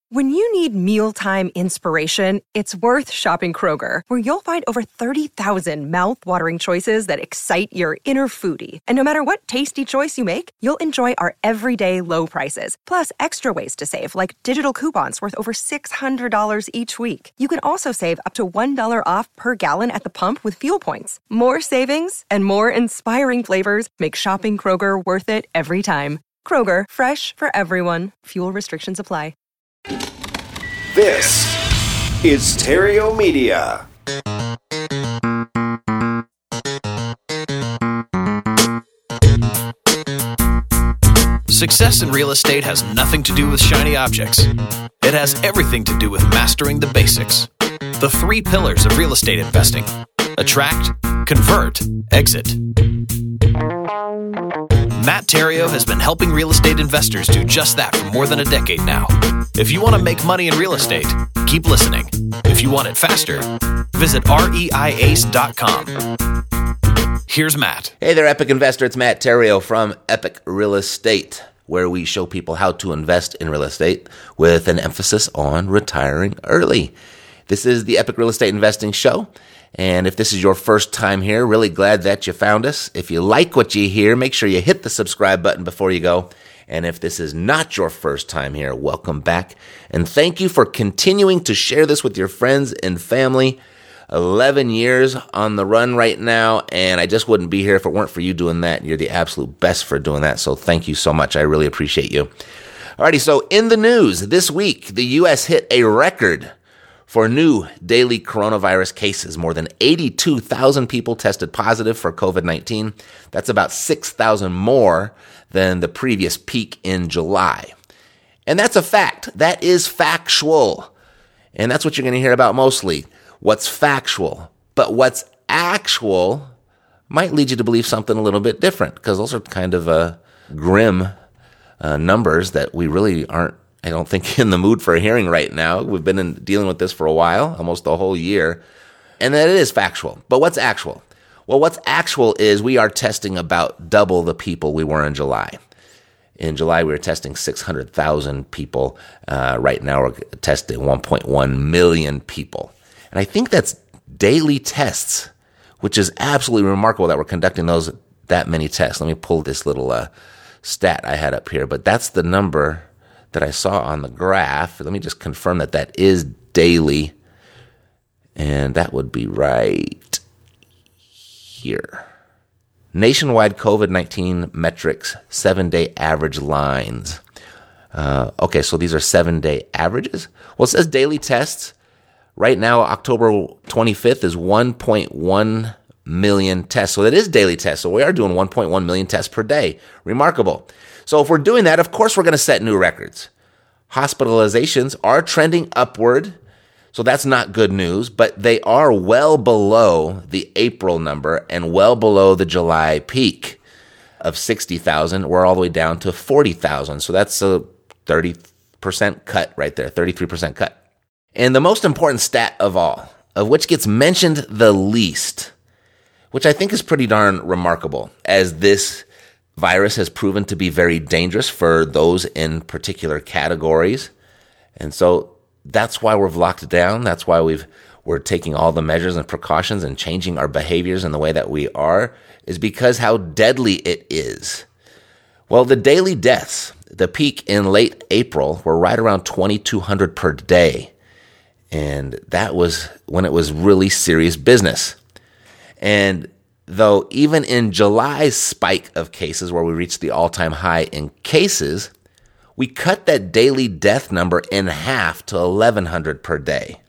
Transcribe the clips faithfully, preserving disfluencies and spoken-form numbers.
When you need mealtime inspiration, it's worth shopping Kroger, where you'll find over thirty thousand mouth-watering choices that excite your inner foodie. And no matter what tasty choice you make, you'll enjoy our everyday low prices, plus extra ways to save, like digital coupons worth over six hundred dollars each week. You can also save up to one dollar off per gallon at the pump with fuel points. More savings and more inspiring flavors make shopping Kroger worth it every time. Kroger, fresh for everyone. Fuel restrictions apply. This is Terrio Media. Success in real estate has nothing to do with shiny objects. It has everything to do with mastering the basics. The three pillars of real estate investing: attract, convert, exit. Matt Terrio has been helping real estate investors do just that for more than a decade now. If you want to make money in real estate, keep listening. If you want it faster, visit reiace dot com. Here's Matt. Hey there, Epic Investor. It's Matt Terrio from Epic Real Estate, where we show people how to invest in real estate with an emphasis on retiring early. This is the Epic Real Estate Investing Show. And if this is your first time here, really glad that you found us. If you like what you hear, make sure you hit the subscribe button before you go. And if this is not your first time here, welcome back. And thank you for continuing to share this with your friends and family. eleven years on the run right now, and I just wouldn't be here if it weren't for you doing that. You're the absolute best for doing that, so thank you so much. I really appreciate you. Alrighty, so in the news this week, the U S hit a record for new daily coronavirus cases. More than eighty-two thousand people tested positive for covid nineteen. That's about six thousand more than the previous peak in July. And that's a fact. That is factual. And that's what you're going to hear about mostly. What's factual. But what's actual might lead you to believe something a little bit different, because those are kind of uh, grim uh, numbers that we really aren't, I don't think, in the mood for hearing right now. We've been in, dealing with this for a while, almost the whole year, and that it is factual. But what's actual? Well, what's actual is we are testing about double the people we were in July. In July, we were testing six hundred thousand people. Uh, right now, we're testing one point one million people. And I think that's daily tests, which is absolutely remarkable that we're conducting those that many tests. Let me pull this little uh, stat I had up here, but that's the number that I saw on the graph. Let me just confirm that that is daily, and that would be right here. Nationwide covid nineteen metrics, seven-day average lines. Uh, okay, so these are seven-day averages. Well, it says daily tests. Right now, October twenty-fifth is one point one million tests. So that is daily tests. So we are doing one point one million tests per day. Remarkable. So if we're doing that, of course, we're going to set new records. Hospitalizations are trending upward. So that's not good news, but they are well below the April number and well below the July peak of sixty thousand. We're all the way down to forty thousand. So that's a thirty percent cut right there, thirty-three percent cut. And the most important stat of all, of which gets mentioned the least, which I think is pretty darn remarkable, as this virus has proven to be very dangerous for those in particular categories. And so that's why we've locked down. That's why we've, we're taking all the measures and precautions and changing our behaviors in the way that we are, is because how deadly it is. Well, the daily deaths, the peak in late April, were right around twenty-two hundred per day. And that was when it was really serious business. And though even in July's spike of cases, where we reached the all-time high in cases, we cut that daily death number in half to eleven hundred per day.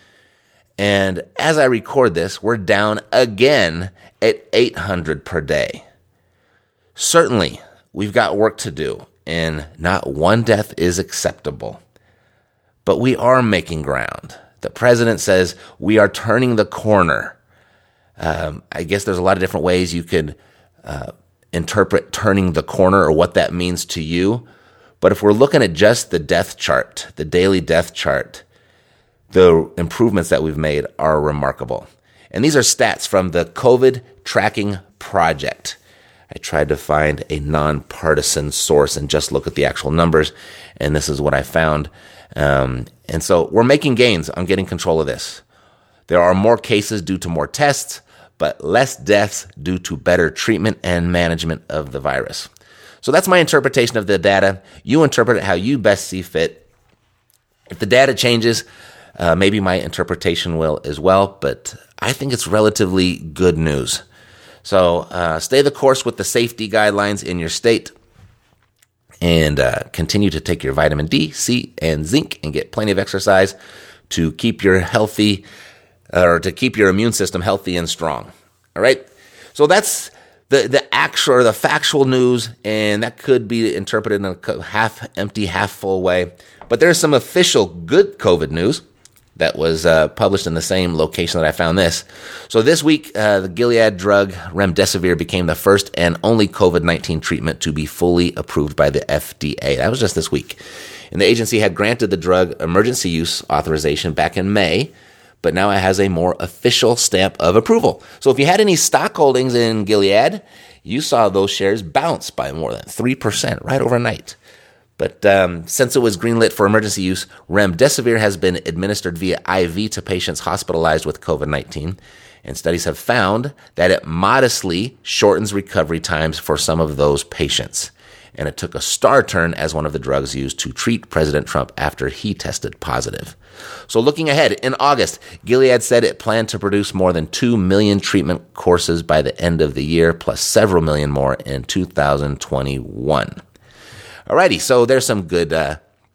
And as I record this, we're down again at eight hundred per day. Certainly, we've got work to do, and not one death is acceptable. But we are making ground. The president says we are turning the corner. Um, I guess there's a lot of different ways you could uh, interpret turning the corner or what that means to you. But if we're looking at just the death chart, the daily death chart, the improvements that we've made are remarkable. And these are stats from the COVID Tracking Project. I tried to find a nonpartisan source and just look at the actual numbers, and this is what I found. Um, and so we're making gains on getting control of this. There are more cases due to more tests, but less deaths due to better treatment and management of the virus. So that's my interpretation of the data. You interpret it how you best see fit. If the data changes, uh, maybe my interpretation will as well, but I think it's relatively good news. So uh, stay the course with the safety guidelines in your state, and uh, continue to take your vitamin D, C, and zinc, and get plenty of exercise to keep your healthy, or to keep your immune system healthy and strong. All right. So that's the the actual, or the factual news, and that could be interpreted in a half empty, half full way. But there's some official good COVID news that was uh, published in the same location that I found this. So this week, uh, the Gilead drug remdesivir became the first and only COVID nineteen treatment to be fully approved by the F D A. That was just this week. And the agency had granted the drug emergency use authorization back in May, but now it has a more official stamp of approval. So if you had any stock holdings in Gilead, you saw those shares bounce by more than three percent right overnight. But um, since it was greenlit for emergency use, remdesivir has been administered via I V to patients hospitalized with COVID nineteen, and studies have found that it modestly shortens recovery times for some of those patients. And it took a star turn as one of the drugs used to treat President Trump after he tested positive. So looking ahead, in August, Gilead said it planned to produce more than two million treatment courses by the end of the year, plus several million more in two thousand twenty-one. Alrighty, so there's some good uh,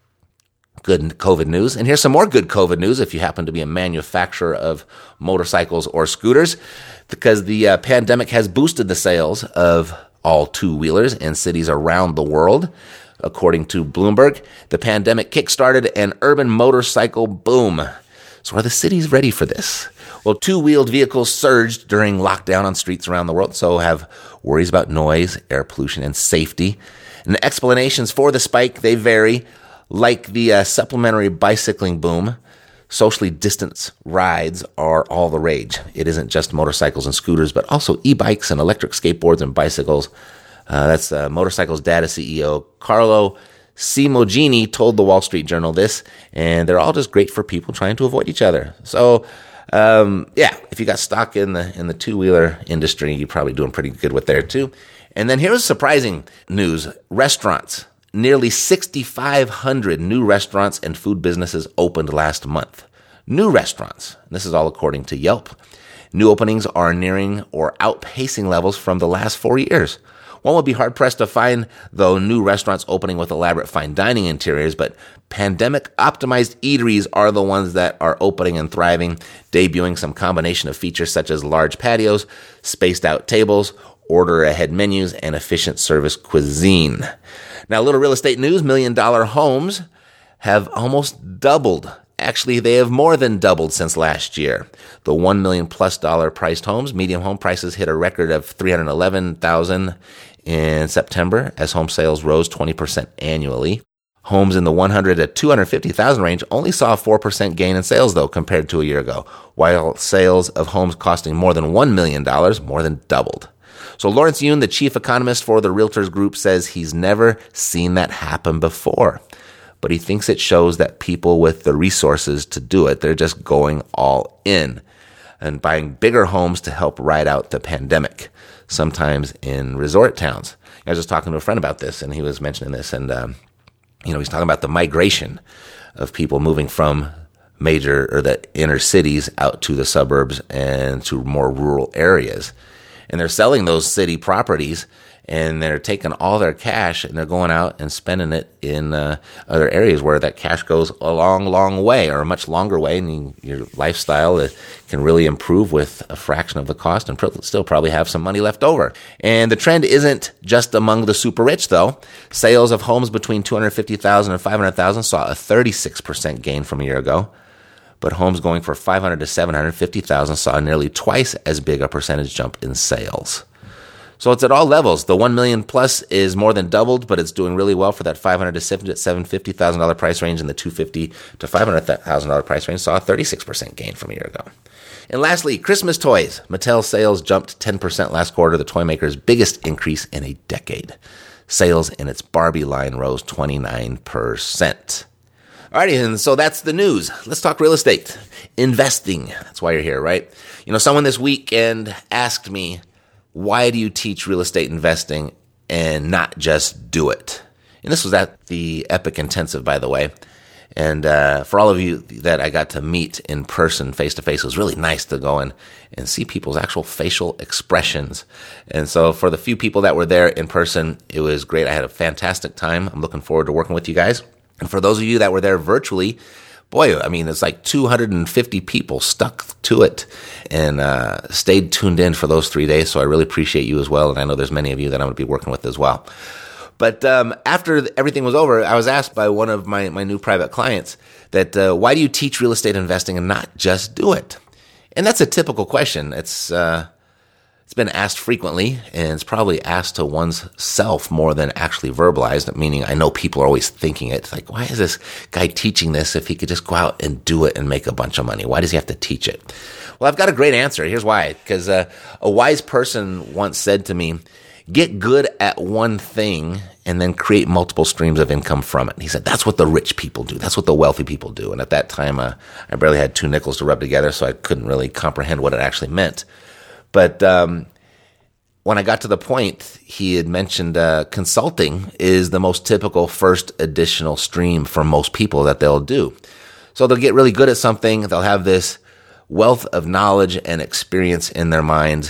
good COVID news. And here's some more good COVID news if you happen to be a manufacturer of motorcycles or scooters, because the uh, pandemic has boosted the sales of all two-wheelers in cities around the world. According to Bloomberg, the pandemic kickstarted an urban motorcycle boom. So are the cities ready for this? Well, two-wheeled vehicles surged during lockdown on streets around the world, so have worries about noise, air pollution, and safety. And the explanations for the spike, they vary. Like the uh, supplementary bicycling boom, socially distanced rides are all the rage. It isn't just motorcycles and scooters, but also e-bikes and electric skateboards and bicycles. Uh, that's uh, Motorcycles Data C E O Carlo Simogini told the Wall Street Journal this, and they're all just great for people trying to avoid each other. So, um, yeah, if you got stock in the in the two-wheeler industry, you're probably doing pretty good with there too. And then here's surprising news. Restaurants. Nearly six thousand five hundred new restaurants and food businesses opened last month. New restaurants. This is all according to Yelp. New openings are nearing or outpacing levels from the last four years. One would be hard-pressed to find, though, new restaurants opening with elaborate fine dining interiors, but pandemic-optimized eateries are the ones that are opening and thriving, debuting some combination of features such as large patios, spaced-out tables, order-ahead menus, and efficient service cuisine. Now, a little real estate news. Million-dollar homes have almost doubled. Actually, they have more than doubled since last year. The one million plus dollar priced homes, medium home prices hit a record of three hundred eleven thousand dollars in September as home sales rose twenty percent annually. Homes in the one hundred thousand to two hundred fifty thousand range only saw a four percent gain in sales, though, compared to a year ago, while sales of homes costing more than one million dollars more than doubled. So Lawrence Yun, the chief economist for the Realtors Group, says he's never seen that happen before. But he thinks it shows that people with the resources to do it, they're just going all in and buying bigger homes to help ride out the pandemic, sometimes in resort towns. I was just talking to a friend about this, and he was mentioning this, and um, you know, he's talking about the migration of people moving from major or the inner cities out to the suburbs and to more rural areas. And they're selling those city properties, and they're taking all their cash and they're going out and spending it in uh, other areas where that cash goes a long, long way, or a much longer way, and you, your lifestyle uh, can really improve with a fraction of the cost and pr- still probably have some money left over. And the trend isn't just among the super rich, though. Sales of homes between two hundred fifty thousand dollars and five hundred thousand dollars saw a thirty-six percent gain from a year ago. But homes going for five hundred thousand dollars to seven hundred fifty thousand dollars saw nearly twice as big a percentage jump in sales. So it's at all levels. The one million plus is more than doubled, but it's doing really well for that five hundred thousand dollars to seven hundred fifty thousand dollars price range, and the two hundred fifty thousand dollars to five hundred thousand dollars price range saw a thirty-six percent gain from a year ago. And lastly, Christmas toys. Mattel sales jumped ten percent last quarter, the toy maker's biggest increase in a decade. Sales in its Barbie line rose twenty-nine percent. Alrighty, and so that's the news. Let's talk real estate. Investing. That's why you're here, right? You know, someone this weekend asked me, why do you teach real estate investing and not just do it? And this was at the Epic Intensive, by the way. And uh, for all of you that I got to meet in person, face-to-face, it was really nice to go in and see people's actual facial expressions. And so for the few people that were there in person, it was great. I had a fantastic time. I'm looking forward to working with you guys. And for those of you that were there virtually, boy, I mean, it's like two hundred fifty people stuck to it and uh, stayed tuned in for those three days. So I really appreciate you as well. And I know there's many of you that I'm going to be working with as well. But um, after everything was over, I was asked by one of my, my new private clients that, uh, why do you teach real estate investing and not just do it? And that's a typical question. It's uh, it's been asked frequently, and it's probably asked to one's self more than actually verbalized, meaning I know people are always thinking it. It's like, why is this guy teaching this if he could just go out and do it and make a bunch of money? Why does he have to teach it? Well, I've got a great answer. Here's why. Because uh, a wise person once said to me, get good at one thing and then create multiple streams of income from it. He said, that's what the rich people do. That's what the wealthy people do. And at that time, uh, I barely had two nickels to rub together, so I couldn't really comprehend what it actually meant. But um, when I got to the point, he had mentioned uh, consulting is the most typical first additional stream for most people that they'll do. So they'll get really good at something. They'll have this wealth of knowledge and experience in their minds,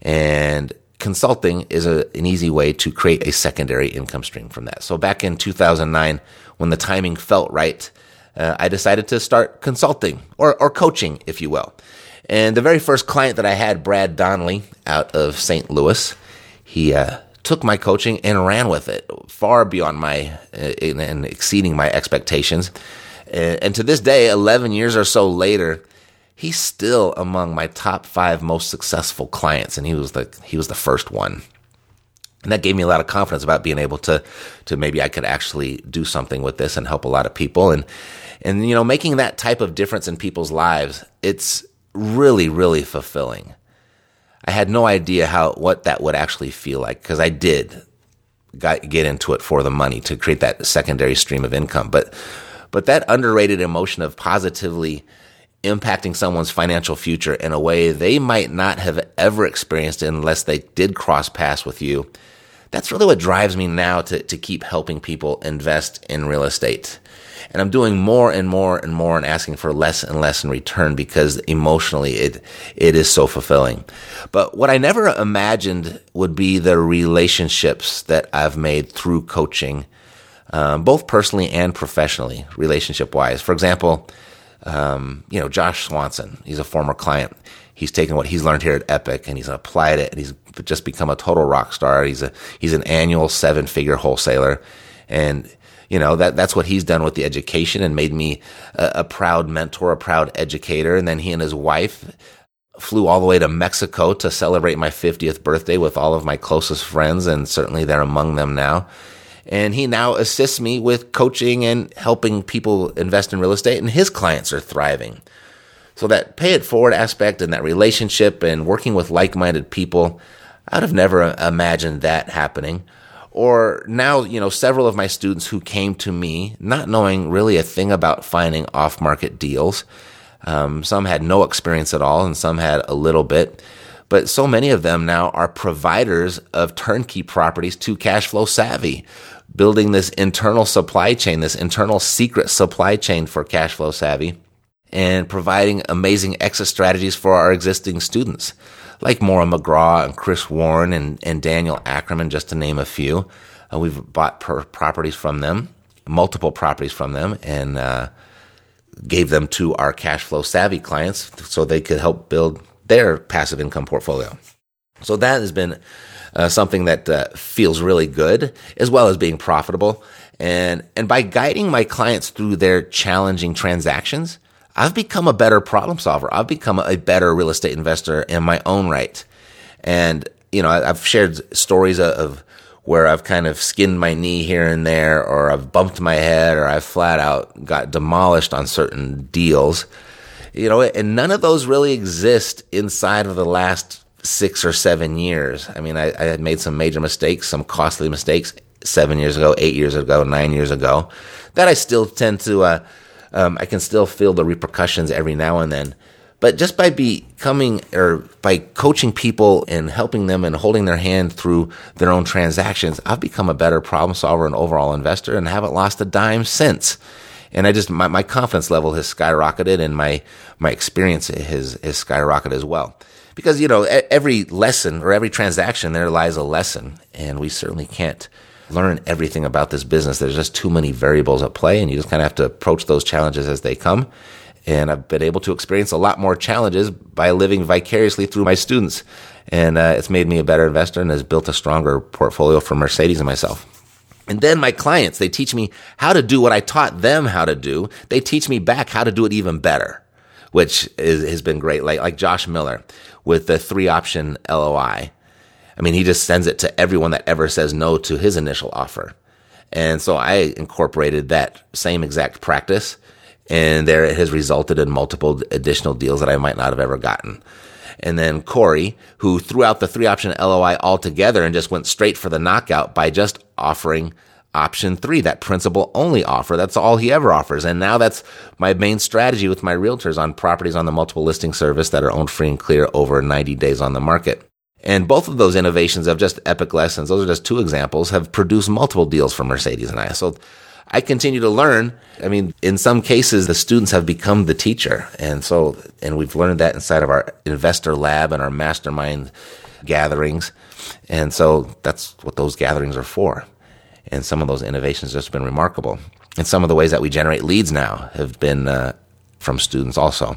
and consulting is a, an easy way to create a secondary income stream from that. So back in two thousand nine, when the timing felt right, uh, I decided to start consulting or, or coaching, if you will. And the very first client that I had, Brad Donnelly, out of Saint Louis, he uh, took my coaching and ran with it far beyond my uh, and exceeding my expectations. Uh, and to this day, eleven years or so later, he's still among my top five most successful clients, and he was the he was the first one. And that gave me a lot of confidence about being able to to maybe I could actually do something with this and help a lot of people. And and you know, making that type of difference in people's lives, it's really, really fulfilling. I had no idea how what that would actually feel like, because I did got, get into it for the money to create that secondary stream of income. But but that underrated emotion of positively impacting someone's financial future in a way they might not have ever experienced it unless they did cross paths with you, that's really what drives me now to, to keep helping people invest in real estate. And I'm doing more and more and more and asking for less and less in return because emotionally it it is so fulfilling. But what I never imagined would be the relationships that I've made through coaching, um, both personally and professionally, relationship-wise. For example, um, you know, Josh Swanson, he's a former client. He's taken what he's learned here at Epic and he's applied it, and he's just become a total rock star. He's a he's an annual seven-figure wholesaler, and you know, that that's what he's done with the education and made me a, a proud mentor, a proud educator. And then he and his wife flew all the way to Mexico to celebrate my fiftieth birthday with all of my closest friends, and certainly they're among them now. And he now assists me with coaching and helping people invest in real estate, and his clients are thriving. So that pay it forward aspect and that relationship and working with like-minded people, I'd have never imagined that happening. Or now, you know, several of my students who came to me not knowing really a thing about finding off-market deals. Um, some had no experience at all, and some had a little bit. But so many of them now are providers of turnkey properties to Cash Flow Savvy, building this internal supply chain, this internal secret supply chain for Cash Flow Savvy, and providing amazing exit strategies for our existing students, like Maura McGraw and Chris Warren and, and Daniel Ackerman, just to name a few. Uh, we've bought per properties from them, multiple properties from them, and uh, gave them to our Cash Flow Savvy clients so they could help build their passive income portfolio. So that has been uh, something that uh, feels really good, as well as being profitable. And and by guiding my clients through their challenging transactions, I've become a better problem solver. I've become a better real estate investor in my own right. And, you know, I've shared stories of where I've kind of skinned my knee here and there, or I've bumped my head, or I've flat out got demolished on certain deals. You know, and none of those really exist inside of the last six or seven years. I mean, I, I had made some major mistakes, some costly mistakes seven years ago, eight years ago, nine years ago, that I still tend to, uh, um, I can still feel the repercussions every now and then. But just by becoming or by coaching people and helping them and holding their hand through their own transactions, I've become a better problem solver and overall investor and haven't lost a dime since. And I just, my, my confidence level has skyrocketed and my, my experience has, has skyrocketed as well. Because, you know, every lesson or every transaction, there lies a lesson. And we certainly can't learn everything about this business. There's just too many variables at play, and you just kind of have to approach those challenges as they come. And I've been able to experience a lot more challenges by living vicariously through my students. And uh, it's made me a better investor and has built a stronger portfolio for Mercedes and myself. And then my clients, they teach me how to do what I taught them how to do. They teach me back how to do it even better, which is, has been great. Like, like Josh Miller with the three option L O I. I mean, he just sends it to everyone that ever says no to his initial offer. And so I incorporated that same exact practice. And there it has resulted in multiple additional deals that I might not have ever gotten. And then Corey, who threw out the three option L O I altogether and just went straight for the knockout by just offering option three, that principal only offer. That's all he ever offers. And now that's my main strategy with my realtors on properties on the multiple listing service that are owned free and clear over ninety days on the market. And both of those innovations of just epic lessons, those are just two examples, have produced multiple deals for Mercedes and I. So I continue to learn. I mean, in some cases, the students have become the teacher. And so, and we've learned that inside of our investor lab and our mastermind gatherings. And so that's what those gatherings are for. And some of those innovations have just been remarkable. And some of the ways that we generate leads now have been uh, from students also.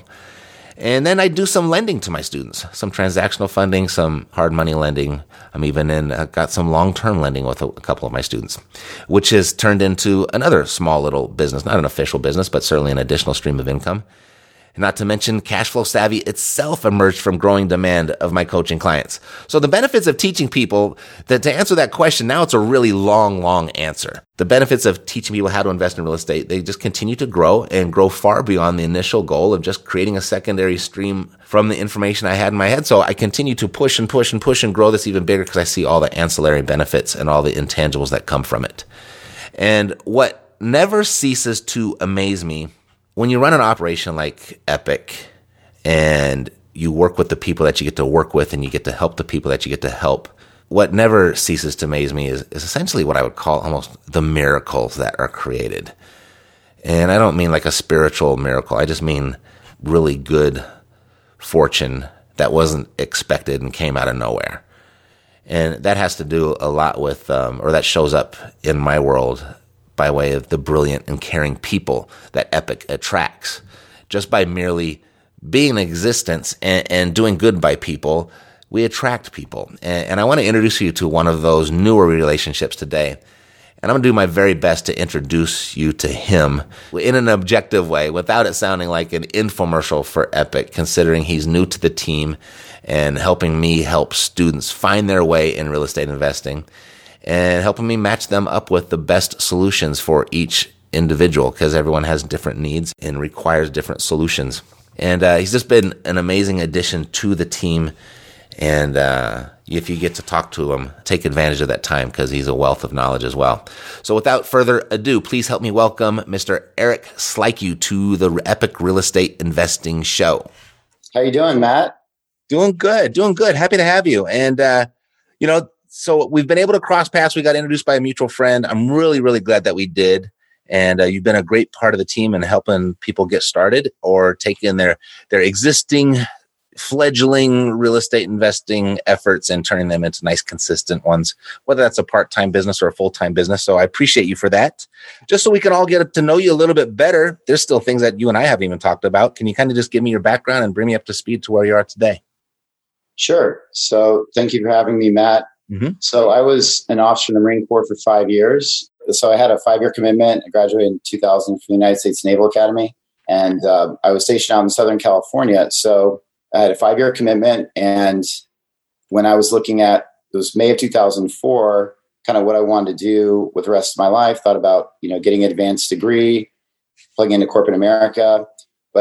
And then I do some lending to my students, some transactional funding, some hard money lending. I'm even in, uh, got some long-term lending with a, a couple of my students, which has turned into another small little business, not an official business, but certainly an additional stream of income. Not to mention Cash Flow Savvy itself emerged from growing demand of my coaching clients. So the benefits of teaching people, that to answer that question, now it's a really long, long answer. The benefits of teaching people how to invest in real estate, they just continue to grow and grow far beyond the initial goal of just creating a secondary stream from the information I had in my head. So I continue to push and push and push and grow this even bigger because I see all the ancillary benefits and all the intangibles that come from it. And what never ceases to amaze me, when you run an operation like Epic and you work with the people that you get to work with and you get to help the people that you get to help, what never ceases to amaze me is, is essentially what I would call almost the miracles that are created. And I don't mean like a spiritual miracle. I just mean really good fortune that wasn't expected and came out of nowhere. And that has to do a lot with, um, or that shows up in my world by way of the brilliant and caring people that Epic attracts. Just by merely being in existence and, and doing good by people, we attract people. And, and I want to introduce you to one of those newer relationships today. And I'm going to do my very best to introduce you to him in an objective way, without it sounding like an infomercial for Epic, considering he's new to the team and helping me help students find their way in real estate investing, and helping me match them up with the best solutions for each individual, because everyone has different needs and requires different solutions. And uh, he's just been an amazing addition to the team. And uh, if you get to talk to him, take advantage of that time, because he's a wealth of knowledge as well. So without further ado, please help me welcome Mister Eric Slyke to the Epic Real Estate Investing Show. How you doing, Matt? Doing good, doing good. Happy to have you. And, uh, you know, so we've been able to cross paths. We got introduced by a mutual friend. I'm really, really glad that we did. And uh, you've been a great part of the team in helping people get started or taking their their existing fledgling real estate investing efforts and turning them into nice, consistent ones, whether that's a part-time business or a full-time business. So I appreciate you for that. Just so we can all get to know you a little bit better, there's still things that you and I haven't even talked about. Can you kind of just give me your background and bring me up to speed to where you are today? Sure. So thank you for having me, Matt. Mm-hmm. So I was an officer in the Marine Corps for five years. So I had a five-year commitment. I graduated in two thousand from the United States Naval Academy. And uh, I was stationed out in Southern California. So I had a five-year commitment. And when I was looking at, it was May of two thousand four, kind of what I wanted to do with the rest of my life, thought about, you know, getting an advanced degree, plugging into corporate America. But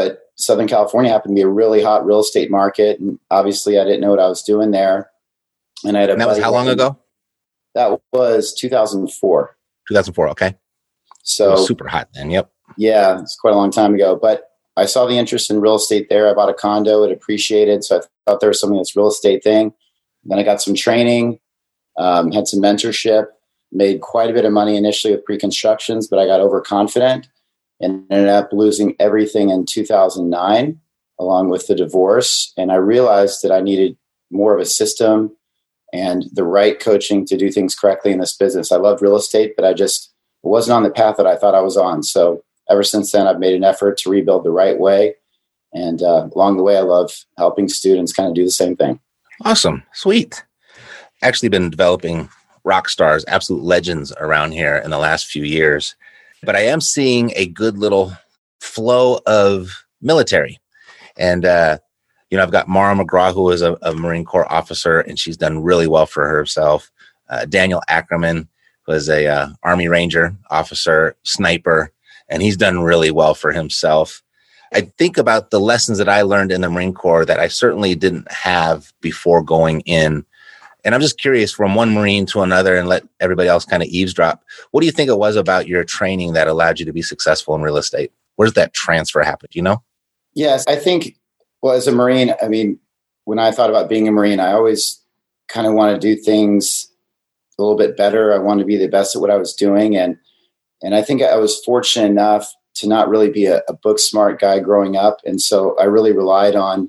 Southern California happened to be a really hot real estate market. And obviously I didn't know what I was doing there. And I had a and that was how long ago? That was two thousand four. two thousand four. Okay. So it was super hot then. Yep. Yeah. It's quite a long time ago, but I saw the interest in real estate there. I bought a condo. It appreciated. So I thought there was something that's real estate thing. Then I got some training, um, had some mentorship, made quite a bit of money initially with pre-constructions, but I got overconfident and ended up losing everything in two thousand nine, along with the divorce. And I realized that I needed more of a system and the right coaching to do things correctly in this business. I loved real estate, but I just wasn't on the path that I thought I was on. So ever since then, I've made an effort to rebuild the right way. And uh, along the way, I love helping students kind of do the same thing. Awesome. Sweet. Actually been developing rock stars, absolute legends around here in the last few years. But I am seeing a good little flow of military. And, uh, you know, I've got Mara McGraw, who is a, a Marine Corps officer, and she's done really well for herself. Uh, Daniel Ackerman was a uh, Army Ranger officer, sniper, and he's done really well for himself. I think about the lessons that I learned in the Marine Corps that I certainly didn't have before going in. And I'm just curious, from one Marine to another, and let everybody else kind of eavesdrop, what do you think it was about your training that allowed you to be successful in real estate? Where does that transfer happen? Do you know? Yes, I think, well, as a Marine, I mean, when I thought about being a Marine, I always kind of want to do things a little bit better. I wanted to be the best at what I was doing. And and I think I was fortunate enough to not really be a, a book smart guy growing up. And so I really relied on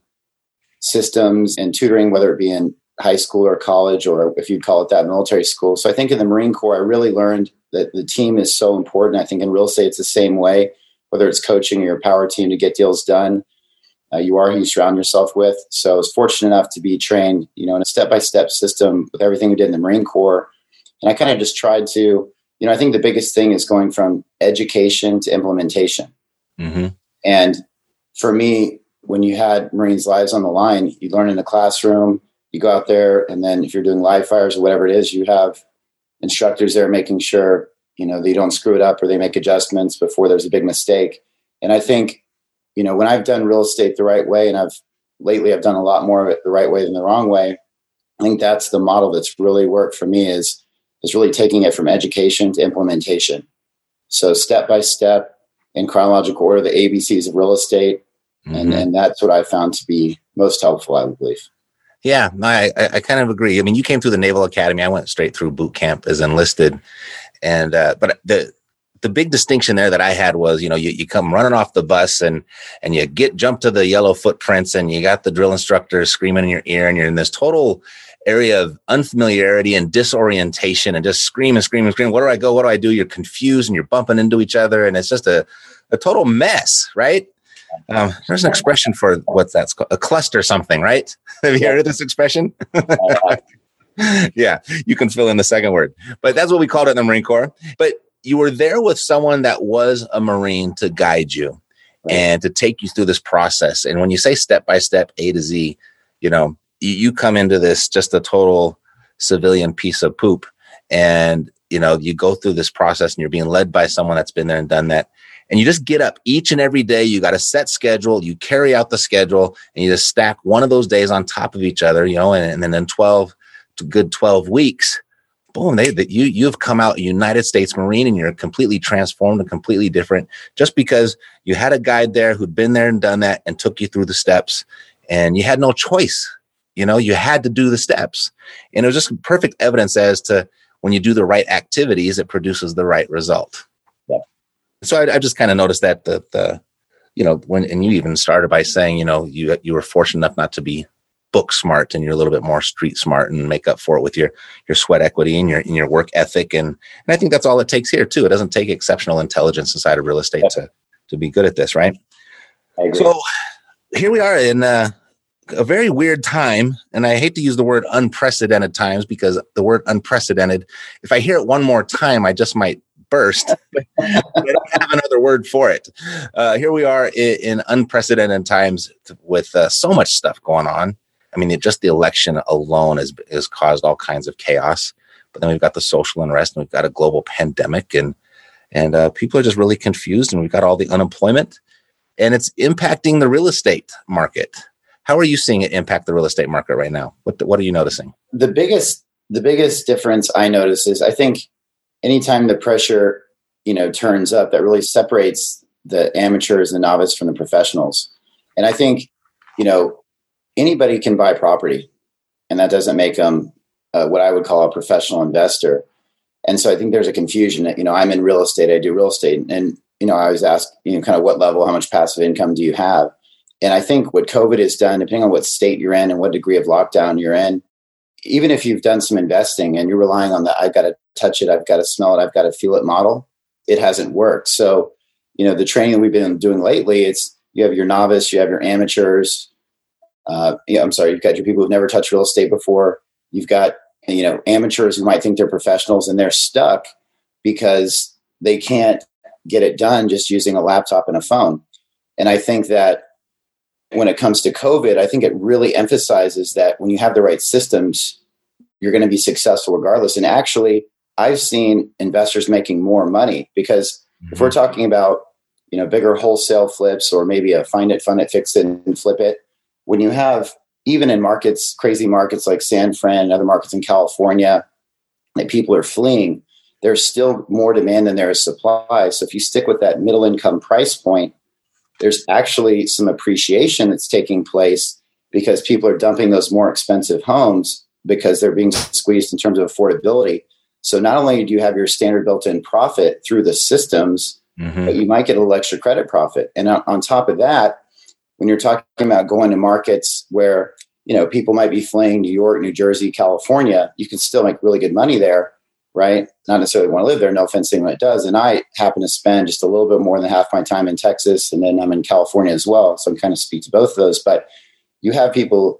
systems and tutoring, whether it be in high school or college, or if you'd call it that, military school. So I think in the Marine Corps, I really learned that the team is so important. I think in real estate, it's the same way, whether it's coaching or your power team to get deals done. Uh, you are who you surround yourself with. So I was fortunate enough to be trained, you know, in a step-by-step system with everything we did in the Marine Corps. And I kind of just tried to, you know, I think the biggest thing is going from education to implementation. Mm-hmm. And for me, when you had Marines' lives on the line, you learn in the classroom, you go out there, and then if you're doing live fires or whatever it is, you have instructors there making sure, you know, they don't screw it up or they make adjustments before there's a big mistake. And I think, you know, when I've done real estate the right way, and I've lately I've done a lot more of it the right way than the wrong way, I think that's the model that's really worked for me, is is really taking it from education to implementation. So step by step in chronological order, the A B Cs of real estate. Mm-hmm. And, and that's what I found to be most helpful, I believe. Yeah, I, I, I kind of agree. I mean, you came through the Naval Academy. I went straight through boot camp as enlisted. And, uh, but the, the big distinction there that I had was, you know, you, you come running off the bus and, and you get, jump to the yellow footprints, and you got the drill instructor screaming in your ear, and you're in this total area of unfamiliarity and disorientation, and just scream and scream and scream. Where do I go? What do I do? You're confused and you're bumping into each other, and it's just a, a total mess, right? Um, there's an expression for what's that's called, a cluster something, right? Have you heard of this expression? Yeah, you can fill in the second word, but that's what we called it in the Marine Corps. But you were there with someone that was a Marine to guide you, right, and to take you through this process. And when you say step by step, A to Z, you know, you, you come into this just a total civilian piece of poop, and you know, you go through this process, and you're being led by someone that's been there and done that. And you just get up each and every day. You got a set schedule. You carry out the schedule, and you just stack one of those days on top of each other, you know, and, and then in twelve to good twelve weeks, boom, they, that you, you've come out a United States Marine, and you're completely transformed and completely different, just because you had a guide there who'd been there and done that and took you through the steps, and you had no choice. You know, you had to do the steps, and it was just perfect evidence as to when you do the right activities, it produces the right result. So I, I just kind of noticed that the, the, you know, when, and you even started by saying, you know, you, you were fortunate enough not to be book smart, and you're a little bit more street smart, and make up for it with your, your sweat equity and your, and your work ethic. And, and I think that's all it takes here too. It doesn't take exceptional intelligence inside of real estate to, to be good at this. Right. So here we are in uh, a very weird time. And I hate to use the word unprecedented times, because the word unprecedented, if I hear it one more time, I just might burst. I don't have another word for it. Uh, here we are in, in unprecedented times with uh, so much stuff going on. I mean, it, just the election alone has, has caused all kinds of chaos. But then we've got the social unrest, and we've got a global pandemic, and and uh, people are just really confused, and we've got all the unemployment. and it's impacting the real estate market. How are you seeing it impact the real estate market right now? What What are you noticing? The biggest the biggest difference I notice is I think anytime the pressure, you know, turns up, that really separates the amateurs and the novice from the professionals. And I think, you know, anybody can buy property, and that doesn't make them uh, what I would call a professional investor. And so I think there's a confusion that, you know, I'm in real estate, I do real estate. And, you know, I always ask, you know, kind of what level, how much passive income do you have? And I think what COVID has done, depending on what state you're in and what degree of lockdown you're in, even if you've done some investing and you're relying on the, I've got to touch it, I've got to smell it, I've got to feel it model, it hasn't worked. So, you know, the training that we've been doing lately, it's, you have your novice, you have your amateurs. Uh, yeah, I'm sorry, you've got your people who've never touched real estate before. You've got, you know, amateurs who might think they're professionals, and they're stuck because they can't get it done just using a laptop and a phone. And I think that when it comes to COVID, I think it really emphasizes that when you have the right systems, you're going to be successful regardless. And actually, I've seen investors making more money because mm-hmm. if we're talking about, you know, bigger wholesale flips or maybe a find it, fund it, fix it, and flip it, when you have, even in markets, crazy markets like San Fran and other markets in California, that people are fleeing, there's still more demand than there is supply. So if you stick with that middle income price point, there's actually some appreciation that's taking place because people are dumping those more expensive homes because they're being squeezed in terms of affordability. So not only do you have your standard built-in profit through the systems, mm-hmm. but you might get a little extra credit profit. And on, on top of that, when you're talking about going to markets where, you know, people might be fleeing New York, New Jersey, California, you can still make really good money there, right? Not necessarily want to live there, no offense to anyone that does. And I happen to spend just a little bit more than half my time in Texas, and then I'm in California as well. So I kind of speak to both of those. But you have people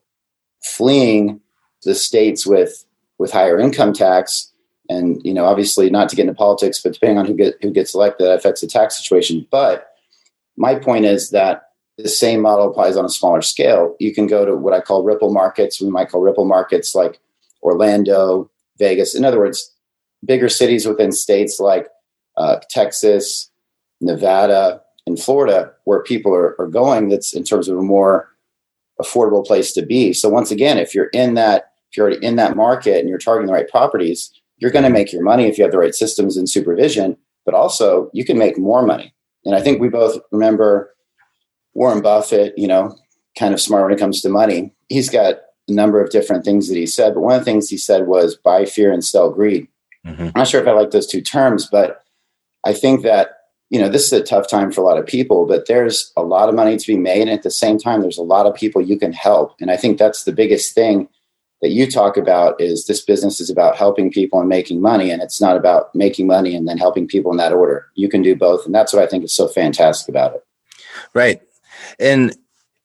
fleeing the states with with higher income tax. And, you know, obviously not to get into politics, but depending on who get who gets elected, that affects the tax situation. But my point is that the same model applies on a smaller scale. You can go to what I call ripple markets. We might call ripple markets like Orlando, Vegas. In other words, bigger cities within states like uh, Texas, Nevada, and Florida, where people are, are going, that's in terms of a more affordable place to be. So once again, if you're in that, if you're already in that market and you're targeting the right properties, you're going to make your money if you have the right systems and supervision, but also you can make more money. And I think we both remember Warren Buffett, you know, kind of smart when it comes to money. He's got a number of different things that he said, but one of the things he said was buy fear and sell greed. Mm-hmm. I'm not sure if I like those two terms, but I think that, you know, this is a tough time for a lot of people, but there's a lot of money to be made. And at the same time, there's a lot of people you can help. And I think that's the biggest thing that you talk about is this business is about helping people and making money. And it's not about making money and then helping people in that order. You can do both. And that's what I think is so fantastic about it. Right. And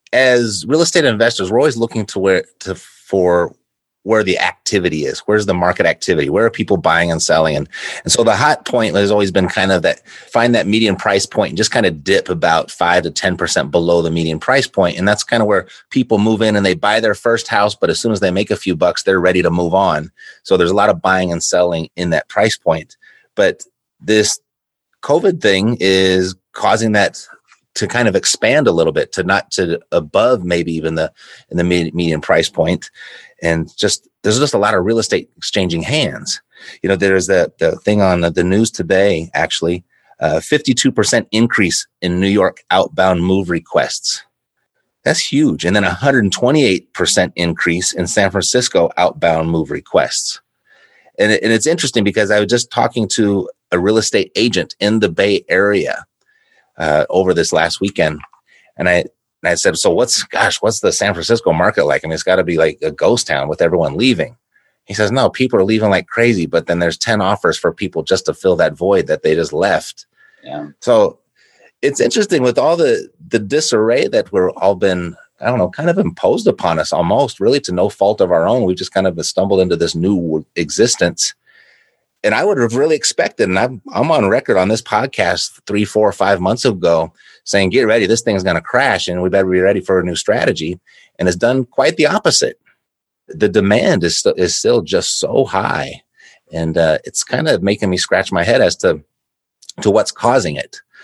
as real estate investors, we're always looking to where to for where the activity is. Where's the market activity? Where are people buying and selling? And, and so the hot point has always been kind of that, find that median price point and just kind of dip about five to ten percent below the median price point. And that's kind of where people move in and they buy their first house, but as soon as they make a few bucks, they're ready to move on. So there's a lot of buying and selling in that price point. But this COVID thing is causing that to kind of expand a little bit to not to above maybe even the in the median price point. And just there's just a lot of real estate exchanging hands. You know, there's the the thing on the, the news today, actually, uh, fifty-two percent increase in New York outbound move requests. That's huge. And then one hundred twenty-eight percent increase in San Francisco outbound move requests. And, it, and it's interesting because I was just talking to a real estate agent in the Bay Area uh, over this last weekend. And I, And I said, so what's, gosh, what's the San Francisco market like? I mean, it's got to be like a ghost town with everyone leaving. He says, no, people are leaving like crazy, but then there's ten offers for people just to fill that void that they just left. Yeah. So it's interesting with all the, the disarray that we're all been, I don't know, kind of imposed upon us almost really to no fault of our own. We've just kind of stumbled into this new existence. And I would have really expected, and I'm, I'm on record on this podcast three, four, five months ago saying, get ready, this thing's going to crash and we better be ready for a new strategy. And it's done quite the opposite. The demand is, st- is still just so high. And uh, it's kind of making me scratch my head as to, to what's causing it.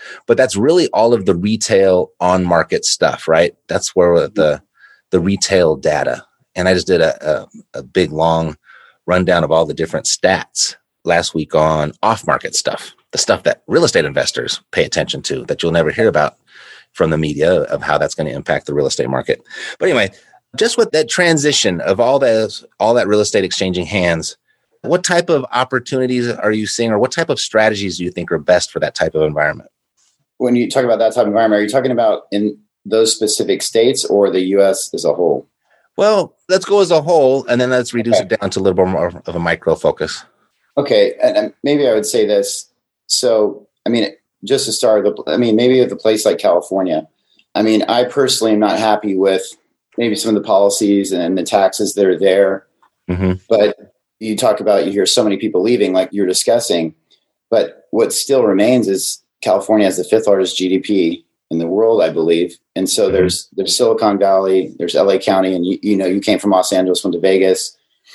But that's really all of the retail on market stuff, right? That's where the the retail data. And I just did a, a, a big long rundown of all the different stats last week on off market stuff, the stuff that real estate investors pay attention to that you'll never hear about from the media of how that's going to impact the real estate market. But anyway, just with that transition of all that, all that real estate exchanging hands, what type of opportunities are you seeing, or what type of strategies do you think are best for that type of environment? When you talk about that type of environment, are you talking about in those specific states or the U S as a whole? Well, let's go as a whole, and then let's reduce okay. it down to a little bit more of a micro focus. Okay, and maybe I would say this. So, I mean, just to start, I mean, maybe with a place like California, I mean, I personally am not happy with maybe some of the policies and the taxes that are there. Mm-hmm. But you talk about, you hear so many people leaving, like you're discussing. But what still remains is California has the fifth largest G D P in the world, I believe. And so mm-hmm. there's there's Silicon Valley, there's L A County, and you, you know, you came from Los Angeles, went to Vegas.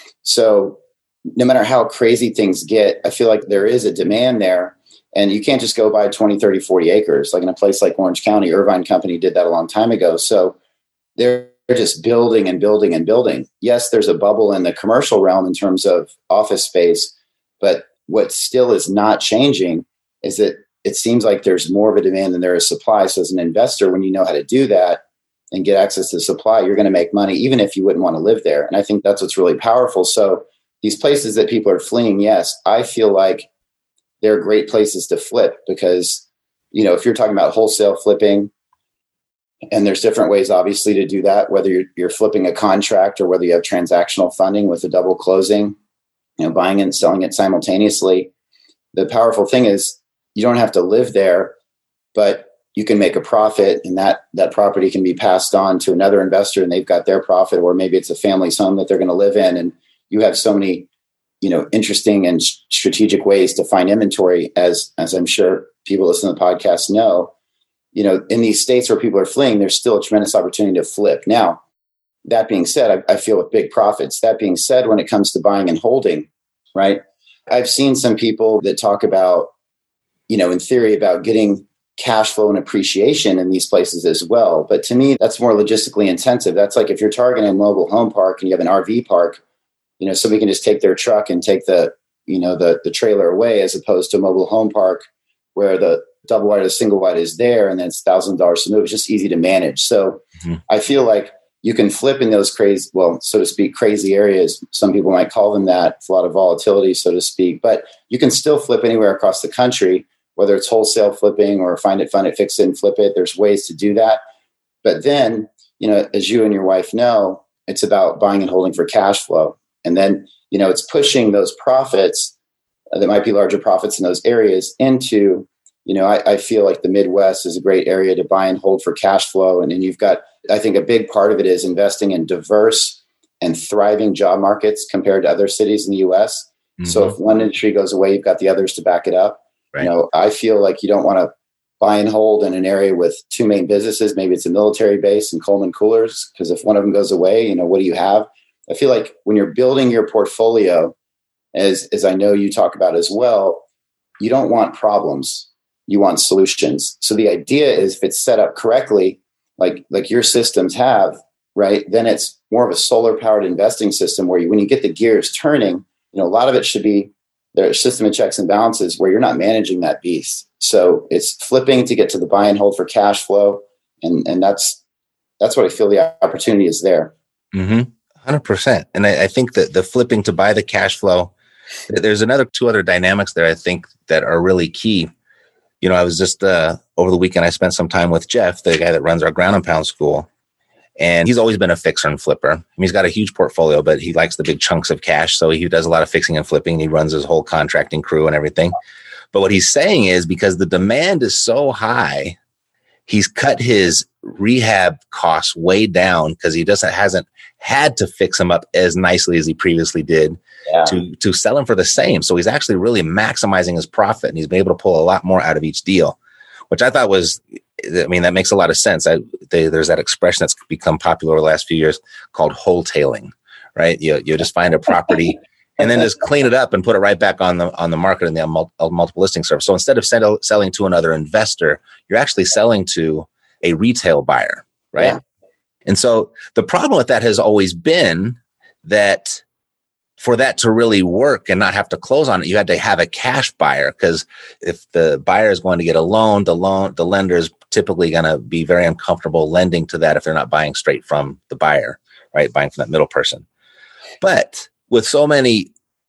So no matter how crazy things get, I feel like there is a demand there. And you can't just go buy twenty, thirty, forty acres. Like in a place like Orange County, Irvine Company did that a long time ago. So they're just building and building and building. Yes, there's a bubble in the commercial realm in terms of office space, but what still is not changing is that it seems like there's more of a demand than there is supply. So as an investor, when you know how to do that and get access to supply, you're going to make money, even if you wouldn't want to live there. And I think that's what's really powerful. So these places that people are fleeing, yes, I feel like they're great places to flip because, you know, if you're talking about wholesale flipping, and there's different ways, obviously, to do that, whether you're, you're flipping a contract or whether you have transactional funding with a double closing, you know, buying and selling it simultaneously. The powerful thing is you don't have to live there, but you can make a profit, and that, that property can be passed on to another investor and they've got their profit, or maybe it's a family's home that they're going to live in. And you have so many, you know, interesting and strategic ways to find inventory, as, as I'm sure people listening to the podcast know. You know, in these states where people are fleeing, there's still a tremendous opportunity to flip. Now, that being said, I, I feel with big profits. That being said, when it comes to buying and holding, right? I've seen some people that talk about, you know, in theory about getting cash flow and appreciation in these places as well. But to me, that's more logistically intensive. That's like if you're targeting a mobile home park and you have an R V park, you know, somebody can just take their truck and take the, you know, the, the trailer away, as opposed to a mobile home park where the double wide or single wide is there, and then it's one thousand dollars to move. It's just easy to manage. So mm-hmm. I feel like you can flip in those crazy, well, so to speak, crazy areas. Some people might call them that. It's a lot of volatility, so to speak. But you can still flip anywhere across the country, whether it's wholesale flipping or find it, fund it, fix it, and flip it. There's ways to do that. But then, you know, as you and your wife know, it's about buying and holding for cash flow. And then, you know, it's pushing those profits uh, that might be larger profits in those areas into, you know, I, I feel like the Midwest is a great area to buy and hold for cash flow. And then you've got, I think a big part of it is investing in diverse and thriving job markets compared to other cities in the U S. Mm-hmm. So if one industry goes away, you've got the others to back it up. Right. You know, I feel like you don't want to buy and hold in an area with two main businesses. Maybe it's a military base and Coleman Coolers, because if one of them goes away, you know, what do you have? I feel like when you're building your portfolio, as, as I know you talk about as well, you don't want problems. You want solutions. So the idea is, if it's set up correctly, like, like your systems have, right, then it's more of a solar powered investing system where you, when you get the gears turning, you know, a lot of it should be their system of checks and balances where you're not managing that beast. So it's flipping to get to the buy and hold for cash flow. And, and that's, that's what I feel the opportunity is there. Mm-hmm. one hundred percent. And I, I think that the flipping to buy the cash flow, there's another two other dynamics there, I think, that are really key. You know, I was just, uh, over the weekend, I spent some time with Jeff, the guy that runs our ground and pound school. And he's always been a fixer and flipper. I mean, he's got a huge portfolio, but he likes the big chunks of cash. So he does a lot of fixing and flipping. He runs his whole contracting crew and everything. But what he's saying is, because the demand is so high, he's cut his rehab costs way down because he doesn't hasn't had to fix them up as nicely as he previously did yeah. to, to sell them for the same. So he's actually really maximizing his profit, and he's been able to pull a lot more out of each deal, which I thought was, I mean, that makes a lot of sense. I, they, there's that expression that's become popular over the last few years called wholetailing, right? You, you just find a property and then just clean it up and put it right back on the on the market in the mul- multiple listing service. So instead of sell, selling to another investor, you're actually selling to a retail buyer, right? Yeah. And so the problem with that has always been that for that to really work and not have to close on it, you had to have a cash buyer, because if the buyer is going to get a loan, the loan, the lender is typically going to be very uncomfortable lending to that if they're not buying straight from the buyer, right? Buying from that middle person. But with so many,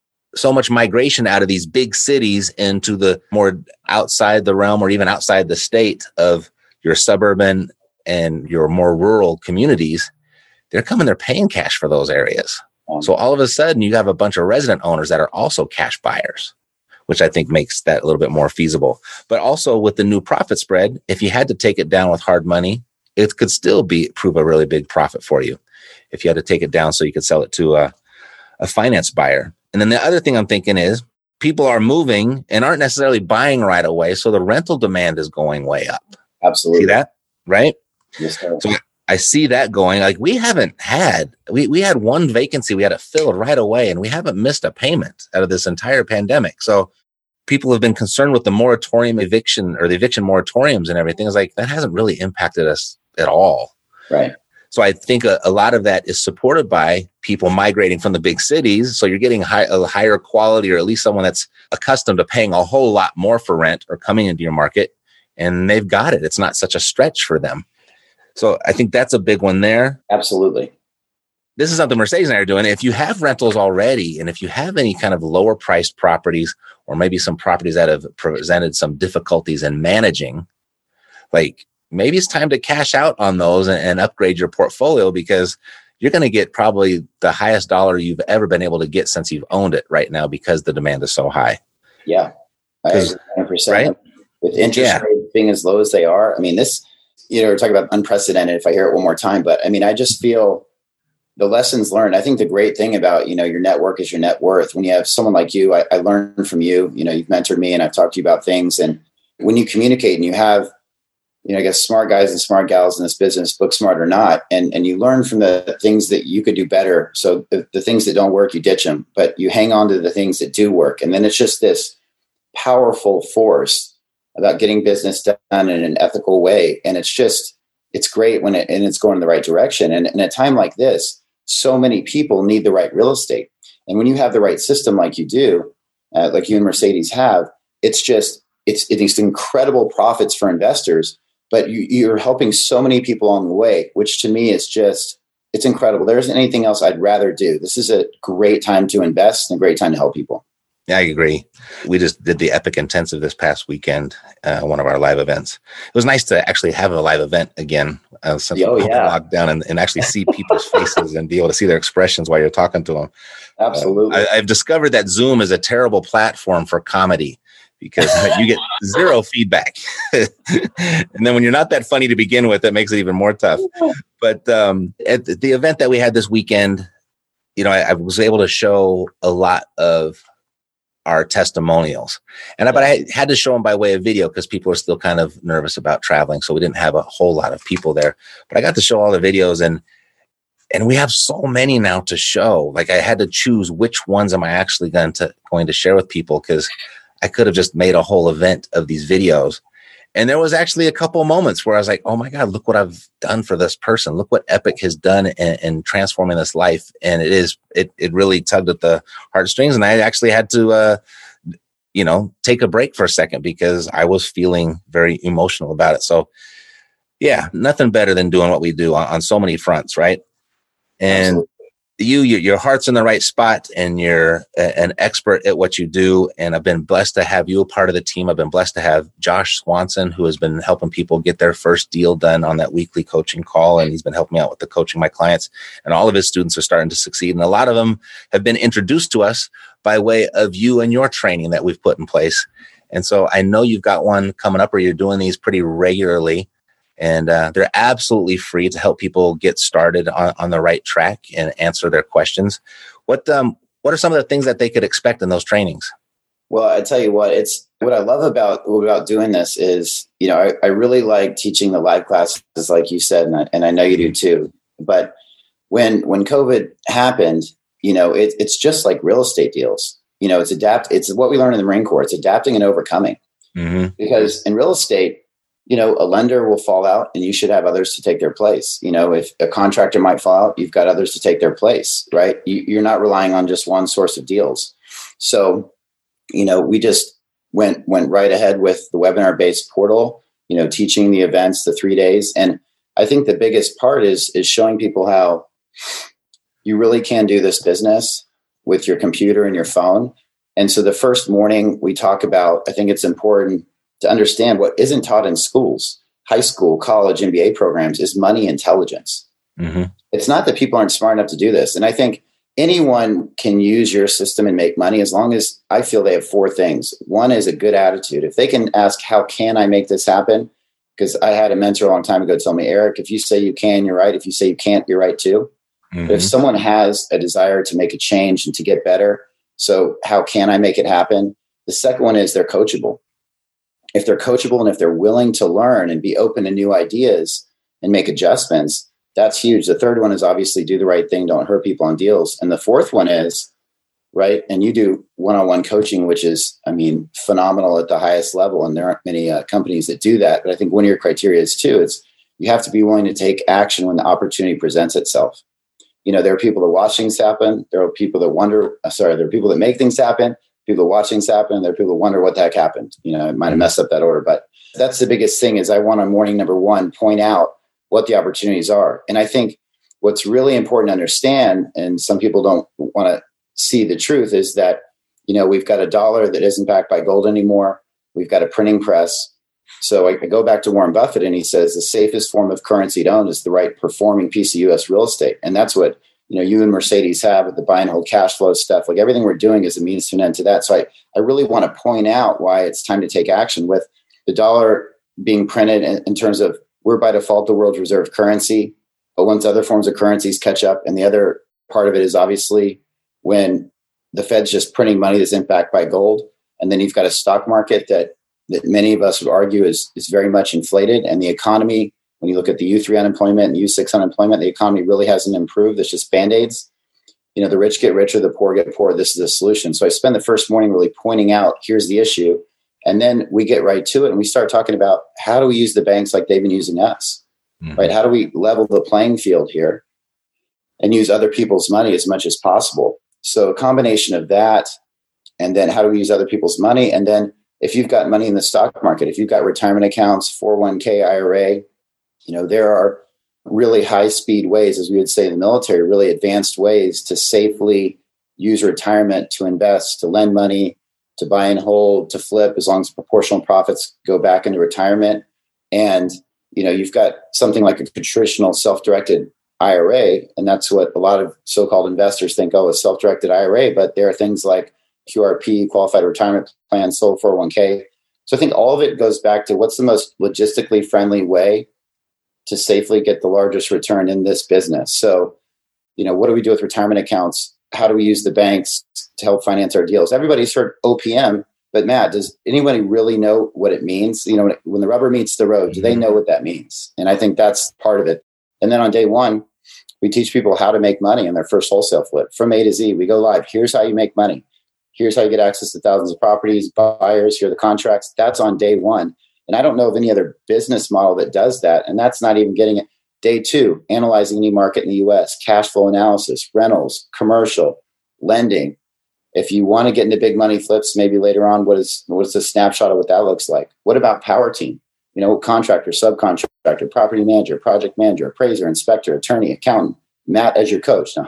so much migration out of these big cities into the more outside the realm or even outside the state of your suburban and your more rural communities, they're coming, they're paying cash for those areas. So all of a sudden you have a bunch of resident owners that are also cash buyers, which I think makes that a little bit more feasible. But also with the new profit spread, if you had to take it down with hard money, it could still be prove a really big profit for you if you had to take it down so you could sell it to a, a finance buyer. And then the other thing I'm thinking is people are moving and aren't necessarily buying right away. So the rental demand is going way up. Absolutely. See that? Right? Yes, sir. So I see that going. Like we haven't had, we, we had one vacancy. We had it filled right away, and we haven't missed a payment out of this entire pandemic. So people have been concerned with the moratorium eviction or the eviction moratoriums and everything. It's like that hasn't really impacted us at all. Right. So I think a, a lot of that is supported by people migrating from the big cities. So you're getting high, a higher quality, or at least someone that's accustomed to paying a whole lot more for rent or coming into your market, and they've got it. It's not such a stretch for them. So I think that's a big one there. Absolutely. This is something Mercedes and I are doing. If you have rentals already, and if you have any kind of lower priced properties, or maybe some properties that have presented some difficulties in managing, like maybe it's time to cash out on those and, and upgrade your portfolio, because you're going to get probably the highest dollar you've ever been able to get since you've owned it right now, because the demand is so high. Yeah. I agree one hundred percent. Right? With interest yeah. rates being as low as they are, I mean, this, you know, we're talking about unprecedented if I hear it one more time, but I mean, I just feel the lessons learned. I think the great thing about, you know, your network is your net worth. When you have someone like you, I, I learned from you, you know, you've mentored me and I've talked to you about things. And when you communicate and you have, you know, I guess smart guys and smart gals in this business, book smart or not, and, and you learn from the things that you could do better. So the, the things that don't work, you ditch them, but you hang on to the things that do work. And then it's just this powerful force about getting business done in an ethical way. And it's just, it's great when it, and it's going in the right direction. And in a time like this, so many people need the right real estate. And when you have the right system, like you do, uh, like you and Mercedes have, it's just, it's, it's incredible profits for investors, but you, you're helping so many people along the way, which to me is just, it's incredible. There isn't anything else I'd rather do. This is a great time to invest and a great time to help people. Yeah, I agree. We just did the Epic Intensive this past weekend, uh, one of our live events. It was nice to actually have a live event again uh, since oh, we yeah. locked down and, and actually see people's faces and be able to see their expressions while you're talking to them. Absolutely. Uh, I, I've discovered that Zoom is a terrible platform for comedy, because you get zero feedback. And then when you're not that funny to begin with, it makes it even more tough. But um, at the event that we had this weekend, you know, I, I was able to show a lot of our testimonials. And I, but I had to show them by way of video because people are still kind of nervous about traveling. So we didn't have a whole lot of people there, but I got to show all the videos, and, and we have so many now to show. Like I had to choose which ones am I actually going to, going to share with people, because I could have just made a whole event of these videos. And there was actually a couple of moments where I was like, oh my God, look what I've done for this person. Look what Epic has done in, in transforming this life. And it is, it, it really tugged at the heartstrings. And I actually had to, uh, you know, take a break for a second because I was feeling very emotional about it. So yeah, nothing better than doing what we do on, on so many fronts. Right. And Absolutely. You, your, your heart's in the right spot, and you're a, an expert at what you do. And I've been blessed to have you a part of the team. I've been blessed to have Josh Swanson, who has been helping people get their first deal done on that weekly coaching call. And he's been helping me out with the coaching my clients, and all of his students are starting to succeed. And a lot of them have been introduced to us by way of you and your training that we've put in place. And so I know you've got one coming up, or you're doing these pretty regularly. And uh, they're absolutely free to help people get started on, on the right track and answer their questions. What um what are some of the things that they could expect in those trainings? Well, I tell you what, it's what I love about about doing this is, you know, I, I really like teaching the live classes, like you said, and I, and I know you do too. But when when COVID happened, you know, it, it's just like real estate deals. You know, it's adapt. It's what we learned in the Marine Corps. It's adapting and overcoming. Mm-hmm. Because in real estate, you know, a lender will fall out and you should have others to take their place. You know, if a contractor might fall out, you've got others to take their place, right? You, you're not relying on just one source of deals. So, you know, we just went went right ahead with the webinar-based portal, you know, teaching the events, the three days. And I think the biggest part is is showing people how you really can do this business with your computer and your phone. And so the first morning we talk about, I think it's important to understand what isn't taught in schools, high school, college, M B A programs, is money intelligence. Mm-hmm. It's not that people aren't smart enough to do this. And I think anyone can use your system and make money as long as I feel they have four things. One is a good attitude. If they can ask, how can I make this happen? Because I had a mentor a long time ago tell me, Eric, if you say you can, you're right. If you say you can't, you're right too. Mm-hmm. But if someone has a desire to make a change and to get better, so how can I make it happen? The second one is they're coachable. If they're coachable and if they're willing to learn and be open to new ideas and make adjustments, that's huge. The third one is obviously do the right thing, don't hurt people on deals. And the fourth one is, right, and you do one-on-one coaching, which is, I mean, phenomenal at the highest level. And there aren't many uh, companies that do that. But I think one of your criteria is too, it's you have to be willing to take action when the opportunity presents itself. You know, there are people that watch things happen. There are people that wonder, sorry, there are people that make things happen. People watch things happen. There are people who wonder what the heck happened. You know, I might have messed up that order, but that's the biggest thing is I want on morning number one, point out what the opportunities are. And I think what's really important to understand, and some people don't want to see the truth, is that, you know, we've got a dollar that isn't backed by gold anymore. We've got a printing press. So I, I go back to Warren Buffett and he says the safest form of currency to own is the right performing piece of U S real estate. And that's what, you know, you and Mercedes have with the buy and hold cash flow stuff. Like everything we're doing is a means to an end to that. So I, I really want to point out why it's time to take action with the dollar being printed in, in terms of we're by default the world's reserve currency. But once other forms of currencies catch up, and the other part of it is obviously when the Fed's just printing money that's backed by gold, and then you've got a stock market that that many of us would argue is is very much inflated, and the economy, when you look at the U three unemployment and U six unemployment, the economy really hasn't improved. It's just Band-Aids. You know, the rich get richer, the poor get poorer. This is a solution. So I spend the first morning really pointing out, here's the issue. And then we get right to it and we start talking about how do we use the banks like they've been using us, mm-hmm. right? How do we level the playing field here and use other people's money as much as possible? So a combination of that, and then how do we use other people's money? And then if you've got money in the stock market, if you've got retirement accounts, four oh one k, I R A, you know, there are really high speed ways, as we would say in the military, really advanced ways to safely use retirement to invest, to lend money, to buy and hold, to flip, as long as proportional profits go back into retirement. And, you know, you've got something like a traditional self-directed I R A. And that's what a lot of so-called investors think, oh, a self-directed I R A. But there are things like Q R P, qualified retirement plan, sold four oh one k. So I think all of it goes back to what's the most logistically friendly way to safely get the largest return in this business. So, you know, what do we do with retirement accounts? How do we use the banks to help finance our deals? Everybody's heard O P M, but Matt, does anybody really know what it means? You know, when the rubber meets the road, do they know what that means? And I think that's part of it. And then on day one, we teach people how to make money in their first wholesale flip from A to Z. We go live. Here's how you make money. Here's how you get access to thousands of properties, buyers, here are the contracts. That's on day one. And I don't know of any other business model that does that. And that's not even getting it. Day two, analyzing any market in the U S, cash flow analysis, rentals, commercial, lending. If you want to get into big money flips, maybe later on, what is what is a snapshot of what that looks like? What about power team? You know, contractor, subcontractor, property manager, project manager, appraiser, inspector, attorney, accountant, Matt as your coach. No.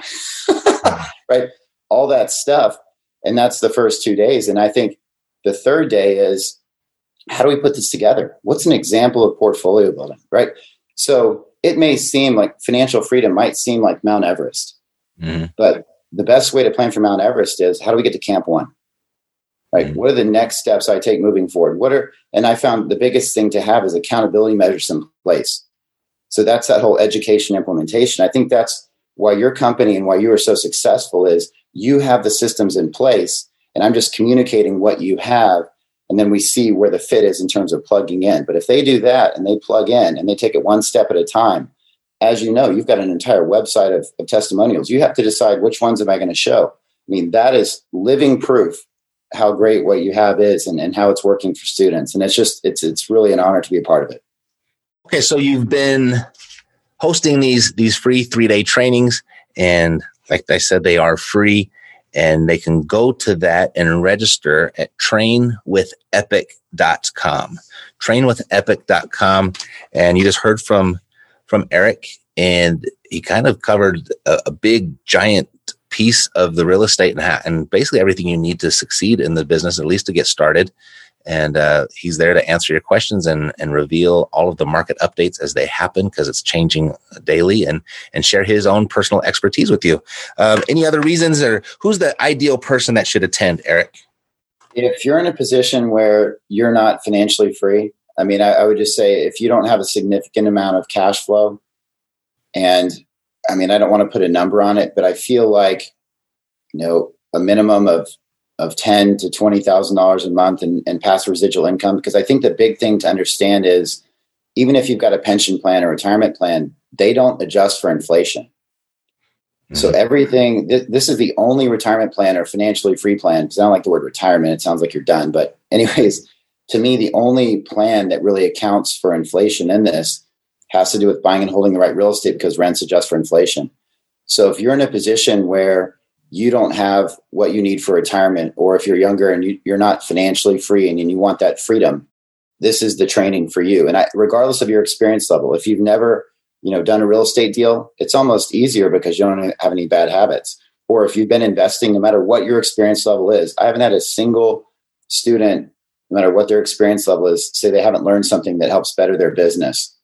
Right? All that stuff. And that's the first two days. And I think the third day is, how do we put this together? What's an example of portfolio building, right? So it may seem like financial freedom might seem like Mount Everest, mm-hmm. but the best way to plan for Mount Everest is, how do we get to camp one? Right? Mm-hmm. What are the next steps I take moving forward? What are, and I found the biggest thing to have is accountability measures in place. So that's that whole education implementation. I think that's why your company and why you are so successful is you have the systems in place, and I'm just communicating what you have. And then we see where the fit is in terms of plugging in. But if they do that and they plug in and they take it one step at a time, as you know, you've got an entire website of, of testimonials. You have to decide which ones am I going to show. I mean, that is living proof how great what you have is and, and how it's working for students. And it's just, it's, it's really an honor to be a part of it. Okay. So you've been hosting these, these free three-day trainings, and like I said, they are free, and they can go to that and register at train with epic dot com, train with epic dot com. And you just heard from, from Eric, and he kind of covered a, a big giant piece of the real estate and, ha- and basically everything you need to succeed in the business, at least to get started. And uh, he's there to answer your questions and, and reveal all of the market updates as they happen, because it's changing daily, and, and share his own personal expertise with you. Um, any other reasons, or who's the ideal person that should attend, Eric? If you're in a position where you're not financially free, I mean, I, I would just say if you don't have a significant amount of cash flow, and I mean, I don't want to put a number on it, but I feel like, you know, a minimum of of ten to twenty thousand dollars a month and, and passive residual income. Because I think the big thing to understand is, even if you've got a pension plan or retirement plan, they don't adjust for inflation. Mm-hmm. So everything, th- this is the only retirement plan or financially free plan, because I don't like the word retirement. It sounds like you're done. But anyways, to me, the only plan that really accounts for inflation in this has to do with buying and holding the right real estate, because rents adjust for inflation. So if you're in a position where you don't have what you need for retirement, or if you're younger and you, you're not financially free and, and you want that freedom, this is the training for you. And I, regardless of your experience level, if you've never, you know, done a real estate deal, it's almost easier because you don't have any bad habits. Or if you've been investing, no matter what your experience level is, I haven't had a single student, no matter what their experience level is, say they haven't learned something that helps better their business.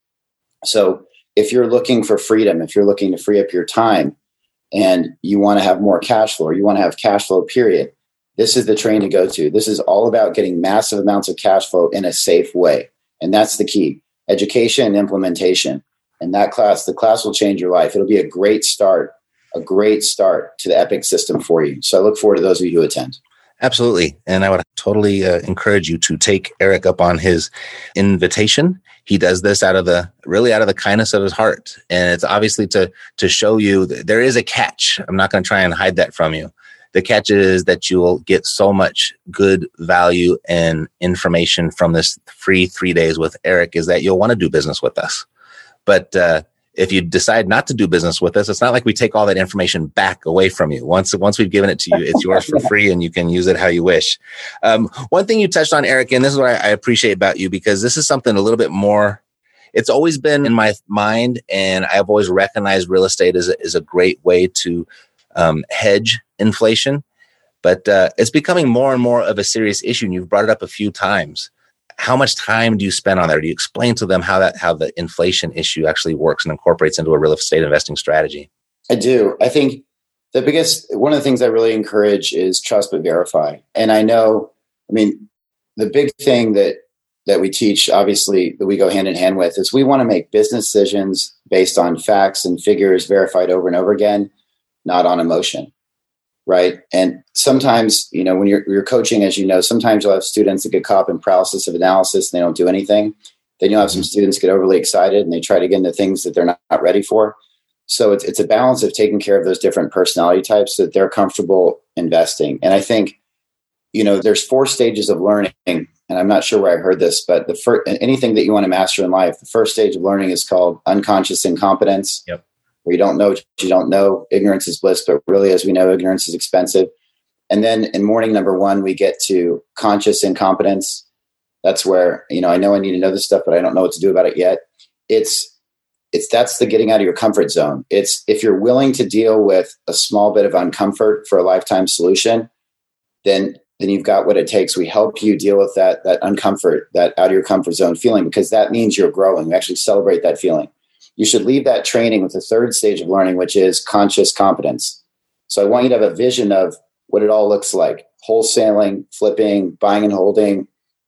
So if you're looking for freedom, if you're looking to free up your time, and you want to have more cash flow, or you want to have cash flow, period, this is the training to go to. This is all about getting massive amounts of cash flow in a safe way. And that's the key: education and implementation. And that class, the class will change your life. It'll be a great start, a great start to the Epic system for you. So I look forward to those of you who attend. Absolutely. And I would totally uh, encourage you to take Eric up on his invitation. He does this out of the, really out of the kindness of his heart. And it's obviously to, to show you that there is a catch. I'm not going to try and hide that from you. The catch is that you will get so much good value and information from this free three days with Eric, is that you'll want to do business with us. But, uh, if you decide not to do business with us, it's not like we take all that information back away from you. Once, once we've given it to you, it's yours for free, and you can use it how you wish. Um, one thing you touched on, Eric, and this is what I, I appreciate about you, because this is something a little bit more, it's always been in my mind, and I've always recognized real estate as a, as a great way to um, hedge inflation. But uh, it's becoming more and more of a serious issue, and you've brought it up a few times. How much time do you spend on there? Do you explain to them how that how the inflation issue actually works and incorporates into a real estate investing strategy? I do. I think the biggest, one of the things I really encourage is trust but verify. And I know, I mean, the big thing that that we teach, obviously, that we go hand in hand with, is we want to make business decisions based on facts and figures verified over and over again, not on emotion. Right. And sometimes, you know, when you're, you're coaching, as you know, sometimes you'll have students that get caught in paralysis of analysis and they don't do anything. Then you'll have some students get overly excited and they try to get into things that they're not, not ready for. So it's, it's a balance of taking care of those different personality types so that they're comfortable investing. And I think, you know, there's four stages of learning, and I'm not sure where I heard this, but the first, anything that you want to master in life, the first stage of learning is called unconscious incompetence. Yep. Where you don't know what you don't know. Ignorance is bliss, but really, as we know, ignorance is expensive. And then in morning number one, we get to conscious incompetence. That's where, you know, I know I need to know this stuff, but I don't know what to do about it yet. It's, it's, that's the getting out of your comfort zone. It's, if you're willing to deal with a small bit of uncomfort for a lifetime solution, then, then you've got what it takes. We help you deal with that, that uncomfort, that out of your comfort zone feeling, because that means you're growing. We actually celebrate that feeling. You should leave that training with the third stage of learning, which is conscious competence. So I want you to have a vision of what it all looks like: wholesaling, flipping, buying and holding,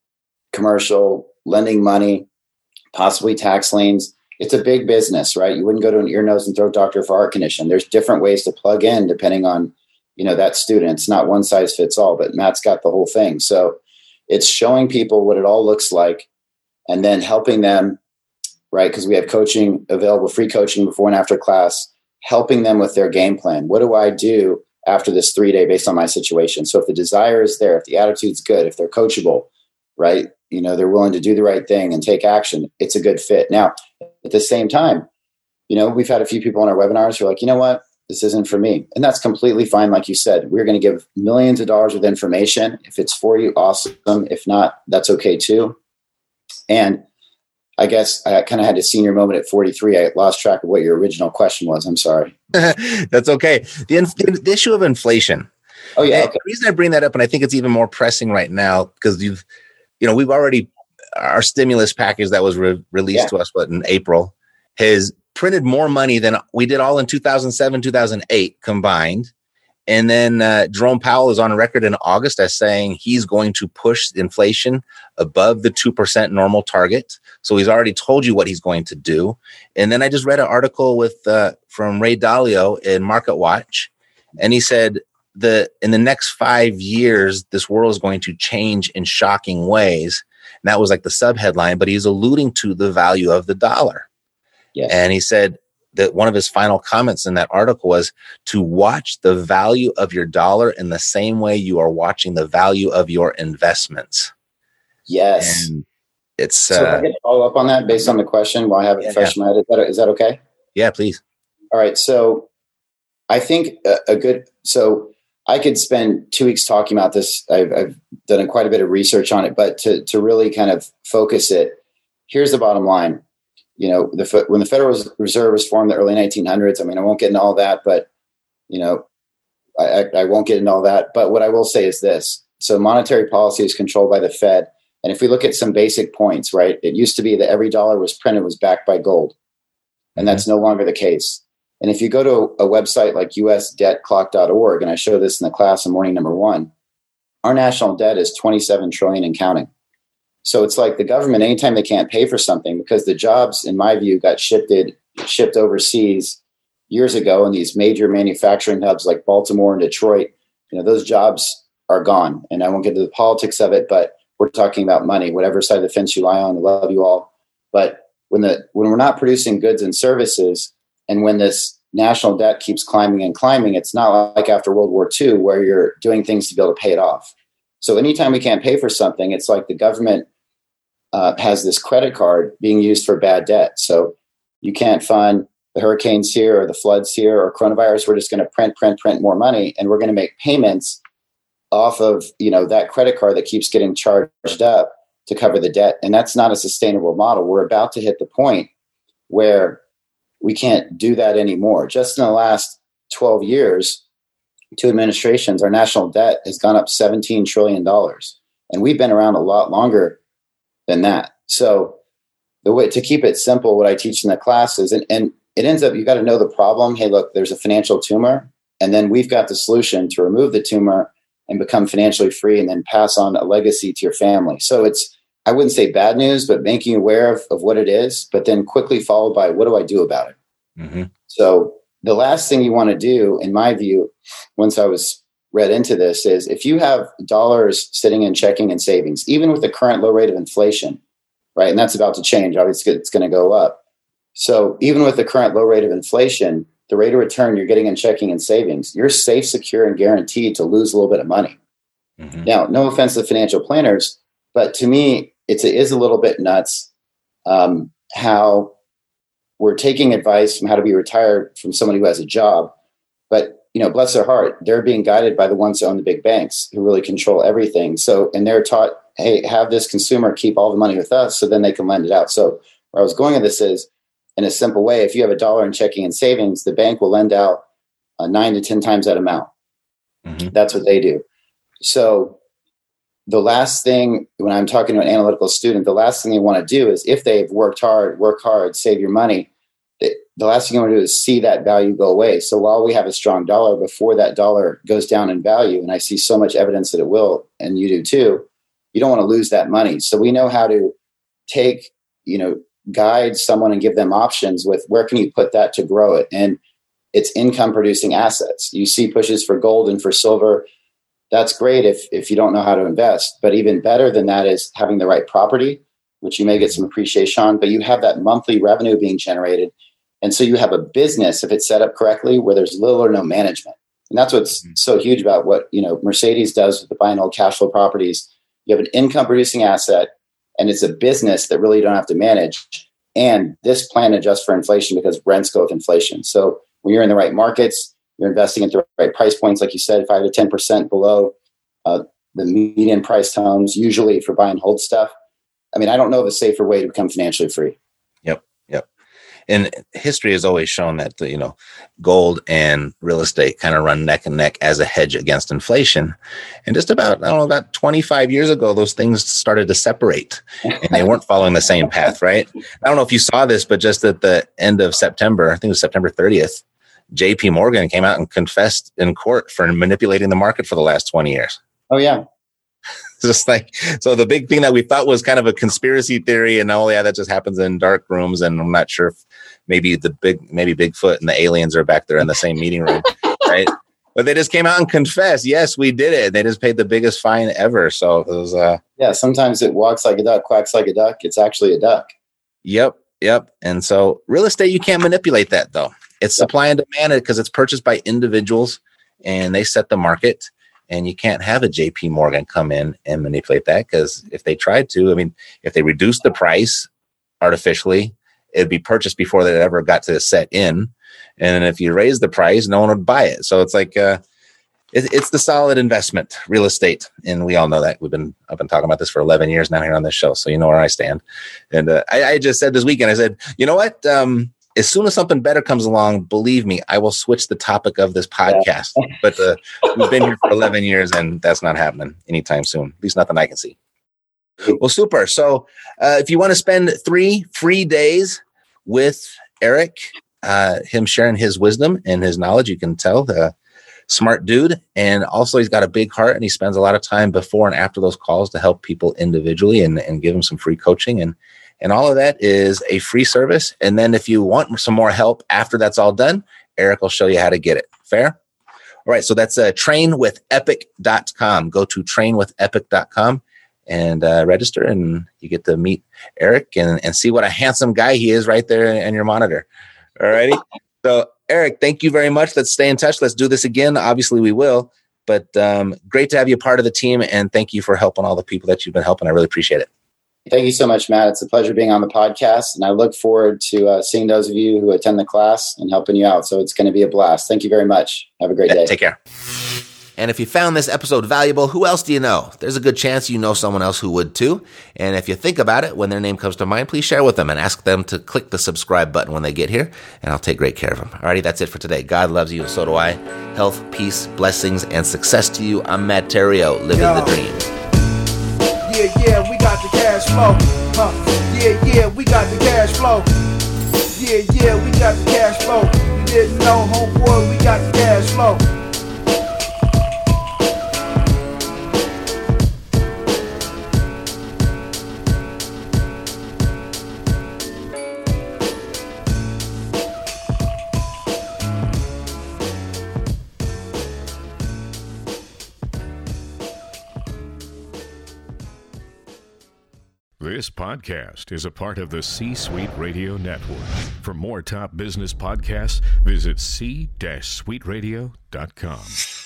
commercial, lending money, possibly tax liens. It's a big business, right? You wouldn't go to an ear, nose, and throat doctor for heart condition. There's different ways to plug in depending on, you know, that student. It's not one size fits all, but Matt's got the whole thing. So it's showing people what it all looks like and then helping them right? Because we have coaching available, free coaching before and after class, helping them with their game plan. What do I do after this three day based on my situation? So if the desire is there, if the attitude's good, if they're coachable, right? You know, they're willing to do the right thing and take action, it's a good fit. Now, at the same time, you know, we've had a few people on our webinars who are like, you know what, this isn't for me. And that's completely fine. Like you said, we're going to give millions of dollars of information. If it's for you, awesome. If not, that's okay too. And I guess I kind of had a senior moment at forty-three. I lost track of what your original question was. I'm sorry. That's okay. The, the, the issue of inflation. Oh yeah. Okay. The reason I bring that up, and I think it's even more pressing right now, because you've, you know, we've already, our stimulus package that was re- released yeah. to us, what, in April, has printed more money than we did all in two thousand seven, two thousand eight combined. And then uh, Jerome Powell is on record in August as saying he's going to push inflation above the two percent normal target. So he's already told you what he's going to do. And then I just read an article with uh, from Ray Dalio in Market Watch, and he said that in the next five years, this world is going to change in shocking ways. And that was like the subheadline, but he's alluding to the value of the dollar. Yes. And he said that one of his final comments in that article was to watch the value of your dollar in the same way you are watching the value of your investments. Yes. And it's so uh, I can follow up on that based on the question while I have it yeah, fresh in yeah. my head. Is that, is that okay? Yeah, please. All right. So I think a, a good, so I could spend two weeks talking about this. I've, I've done quite a bit of research on it, but to, to really kind of focus it, here's the bottom line. You know, the, when the Federal Reserve was formed in the early nineteen hundreds, I mean, I won't get into all that, but, you know, I, I, I won't get into all that. But what I will say is this. So monetary policy is controlled by the Fed. And if we look at some basic points, right, it used to be that every dollar was printed was backed by gold. And that's no longer the case. And if you go to a, a website like U S debt clock dot org, and I show this in the class in morning number one, our national debt is twenty-seven trillion dollars and counting. So it's like the government, anytime they can't pay for something, because the jobs, in my view, got shifted, shipped overseas years ago in these major manufacturing hubs like Baltimore and Detroit, you know, those jobs are gone. And I won't get into the politics of it, but we're talking about money, whatever side of the fence you lie on. I love you all. But when the when we're not producing goods and services, and when this national debt keeps climbing and climbing, it's not like after World War Two where you're doing things to be able to pay it off. So anytime we can't pay for something, it's like the government Uh, has this credit card being used for bad debt. So you can't fund the hurricanes here or the floods here or coronavirus. We're just going to print, print, print more money. And we're going to make payments off of, you know, that credit card that keeps getting charged up to cover the debt. And that's not a sustainable model. We're about to hit the point where we can't do that anymore. Just in the last twelve years, two administrations, our national debt has gone up seventeen trillion dollars. And we've been around a lot longer than that. So the way to keep it simple, what I teach in the classes, and, and it ends up, you got to know the problem. Hey, look, there's a financial tumor, and then we've got the solution to remove the tumor and become financially free and then pass on a legacy to your family. So it's, I wouldn't say bad news, but making you aware of, of what it is, but then quickly followed by, what do I do about it? Mm-hmm. So the last thing you want to do, in my view, once I was read into this, is if you have dollars sitting in checking and savings, even with the current low rate of inflation, right? And that's about to change. Obviously, it's going to go up. So even with the current low rate of inflation, the rate of return you're getting in checking and savings, you're safe, secure, and guaranteed to lose a little bit of money. Mm-hmm. Now, no offense to financial planners, but to me, it's, it is a little bit nuts um, how we're taking advice from how to be retired from somebody who has a job, but you know, bless their heart, they're being guided by the ones who own the big banks who really control everything. So, and they're taught, hey, have this consumer keep all the money with us so then they can lend it out. So where I was going with this is, in a simple way, if you have a dollar in checking and savings, the bank will lend out uh, nine to ten times that amount. Mm-hmm. That's what they do. So the last thing, when I'm talking to an analytical student, the last thing they want to do is, if they've worked hard, work hard, save your money, the last thing you want to do is see that value go away. So while we have a strong dollar, before that dollar goes down in value, and I see so much evidence that it will, and you do too, you don't want to lose that money. So we know how to take, you know, guide someone and give them options with where can you put that to grow it. And it's income producing assets. You see pushes for gold and for silver. That's great if, if you don't know how to invest, but even better than that is having the right property, which you may get some appreciation on, but you have that monthly revenue being generated. And so you have a business, if it's set up correctly, where there's little or no management. And that's what's mm-hmm. so huge about what, you know, Mercedes does with the buy and hold cash flow properties. You have an income producing asset, and it's a business that really you don't have to manage. And this plan adjusts for inflation because rents go with inflation. So when you're in the right markets, you're investing at the right price points, like you said, five to ten percent below uh, the median price homes, usually for buy and hold stuff. I mean, I don't know of a safer way to become financially free. Yep, yep. And history has always shown that, you know, gold and real estate kind of run neck and neck as a hedge against inflation. And just about, I don't know, about twenty-five years ago, those things started to separate and they weren't following the same path, right? I don't know if you saw this, but just at the end of September, I think it was September thirtieth, J P Morgan came out and confessed in court for manipulating the market for the last twenty years. Oh, yeah. Just like, so the big thing that we thought was kind of a conspiracy theory, and oh yeah, that just happens in dark rooms. And I'm not sure if maybe the big, maybe Bigfoot and the aliens are back there in the same meeting room, right? But they just came out and confessed, yes, we did it. They just paid the biggest fine ever. So it was, uh, yeah, sometimes it walks like a duck, quacks like a duck. It's actually a duck. Yep. Yep. And so real estate, you can't manipulate that though. It's yep. supply and demand because it's purchased by individuals and they set the market. And you can't have a J P Morgan come in and manipulate that, because if they tried to, I mean, if they reduced the price artificially, it'd be purchased before they ever got to set in. And if you raise the price, no one would buy it. So it's like, uh, it, it's the solid investment, real estate. And we all know that. We've been, I've been talking about this for eleven years now here on this show. So you know where I stand. And uh, I, I just said this weekend, I said, you know what? Um, as soon as something better comes along, believe me, I will switch the topic of this podcast. Yeah. But uh, we've been here for eleven years, and that's not happening anytime soon. At least nothing I can see. Well, super. So uh, if you want to spend three free days with Eric, uh, him sharing his wisdom and his knowledge, you can tell the smart dude. And also he's got a big heart, and he spends a lot of time before and after those calls to help people individually and, and give them some free coaching. And And all of that is a free service. And then if you want some more help after that's all done, Eric will show you how to get it. Fair? All right. So that's uh, train with epic dot com. Go to train with epic dot com and uh, register, and you get to meet Eric and, and see what a handsome guy he is right there in your monitor. All righty. So Eric, thank you very much. Let's stay in touch. Let's do this again. Obviously we will, but um, great to have you part of the team. And thank you for helping all the people that you've been helping. I really appreciate it. Thank you so much, Matt. It's a pleasure being on the podcast, and I look forward to uh, seeing those of you who attend the class and helping you out. So it's going to be a blast. Thank you very much. Have a great yeah, day. Take care. And if you found this episode valuable, who else do you know? There's a good chance you know someone else who would too. And if you think about it, when their name comes to mind, please share with them and ask them to click the subscribe button when they get here, and I'll take great care of them. Alrighty, that's it for today. God loves you, and so do I. Health, peace, blessings, and success to you. I'm Matt Theriault, living Yo. the dream. Yeah, yeah, we got the cash flow. Huh. Yeah, yeah, we got the cash flow. Yeah, yeah, we got the cash flow. You didn't know, homeboy, we got the cash flow. This podcast is a part of the C-Suite Radio Network. For more top business podcasts, visit c suite radio dot com.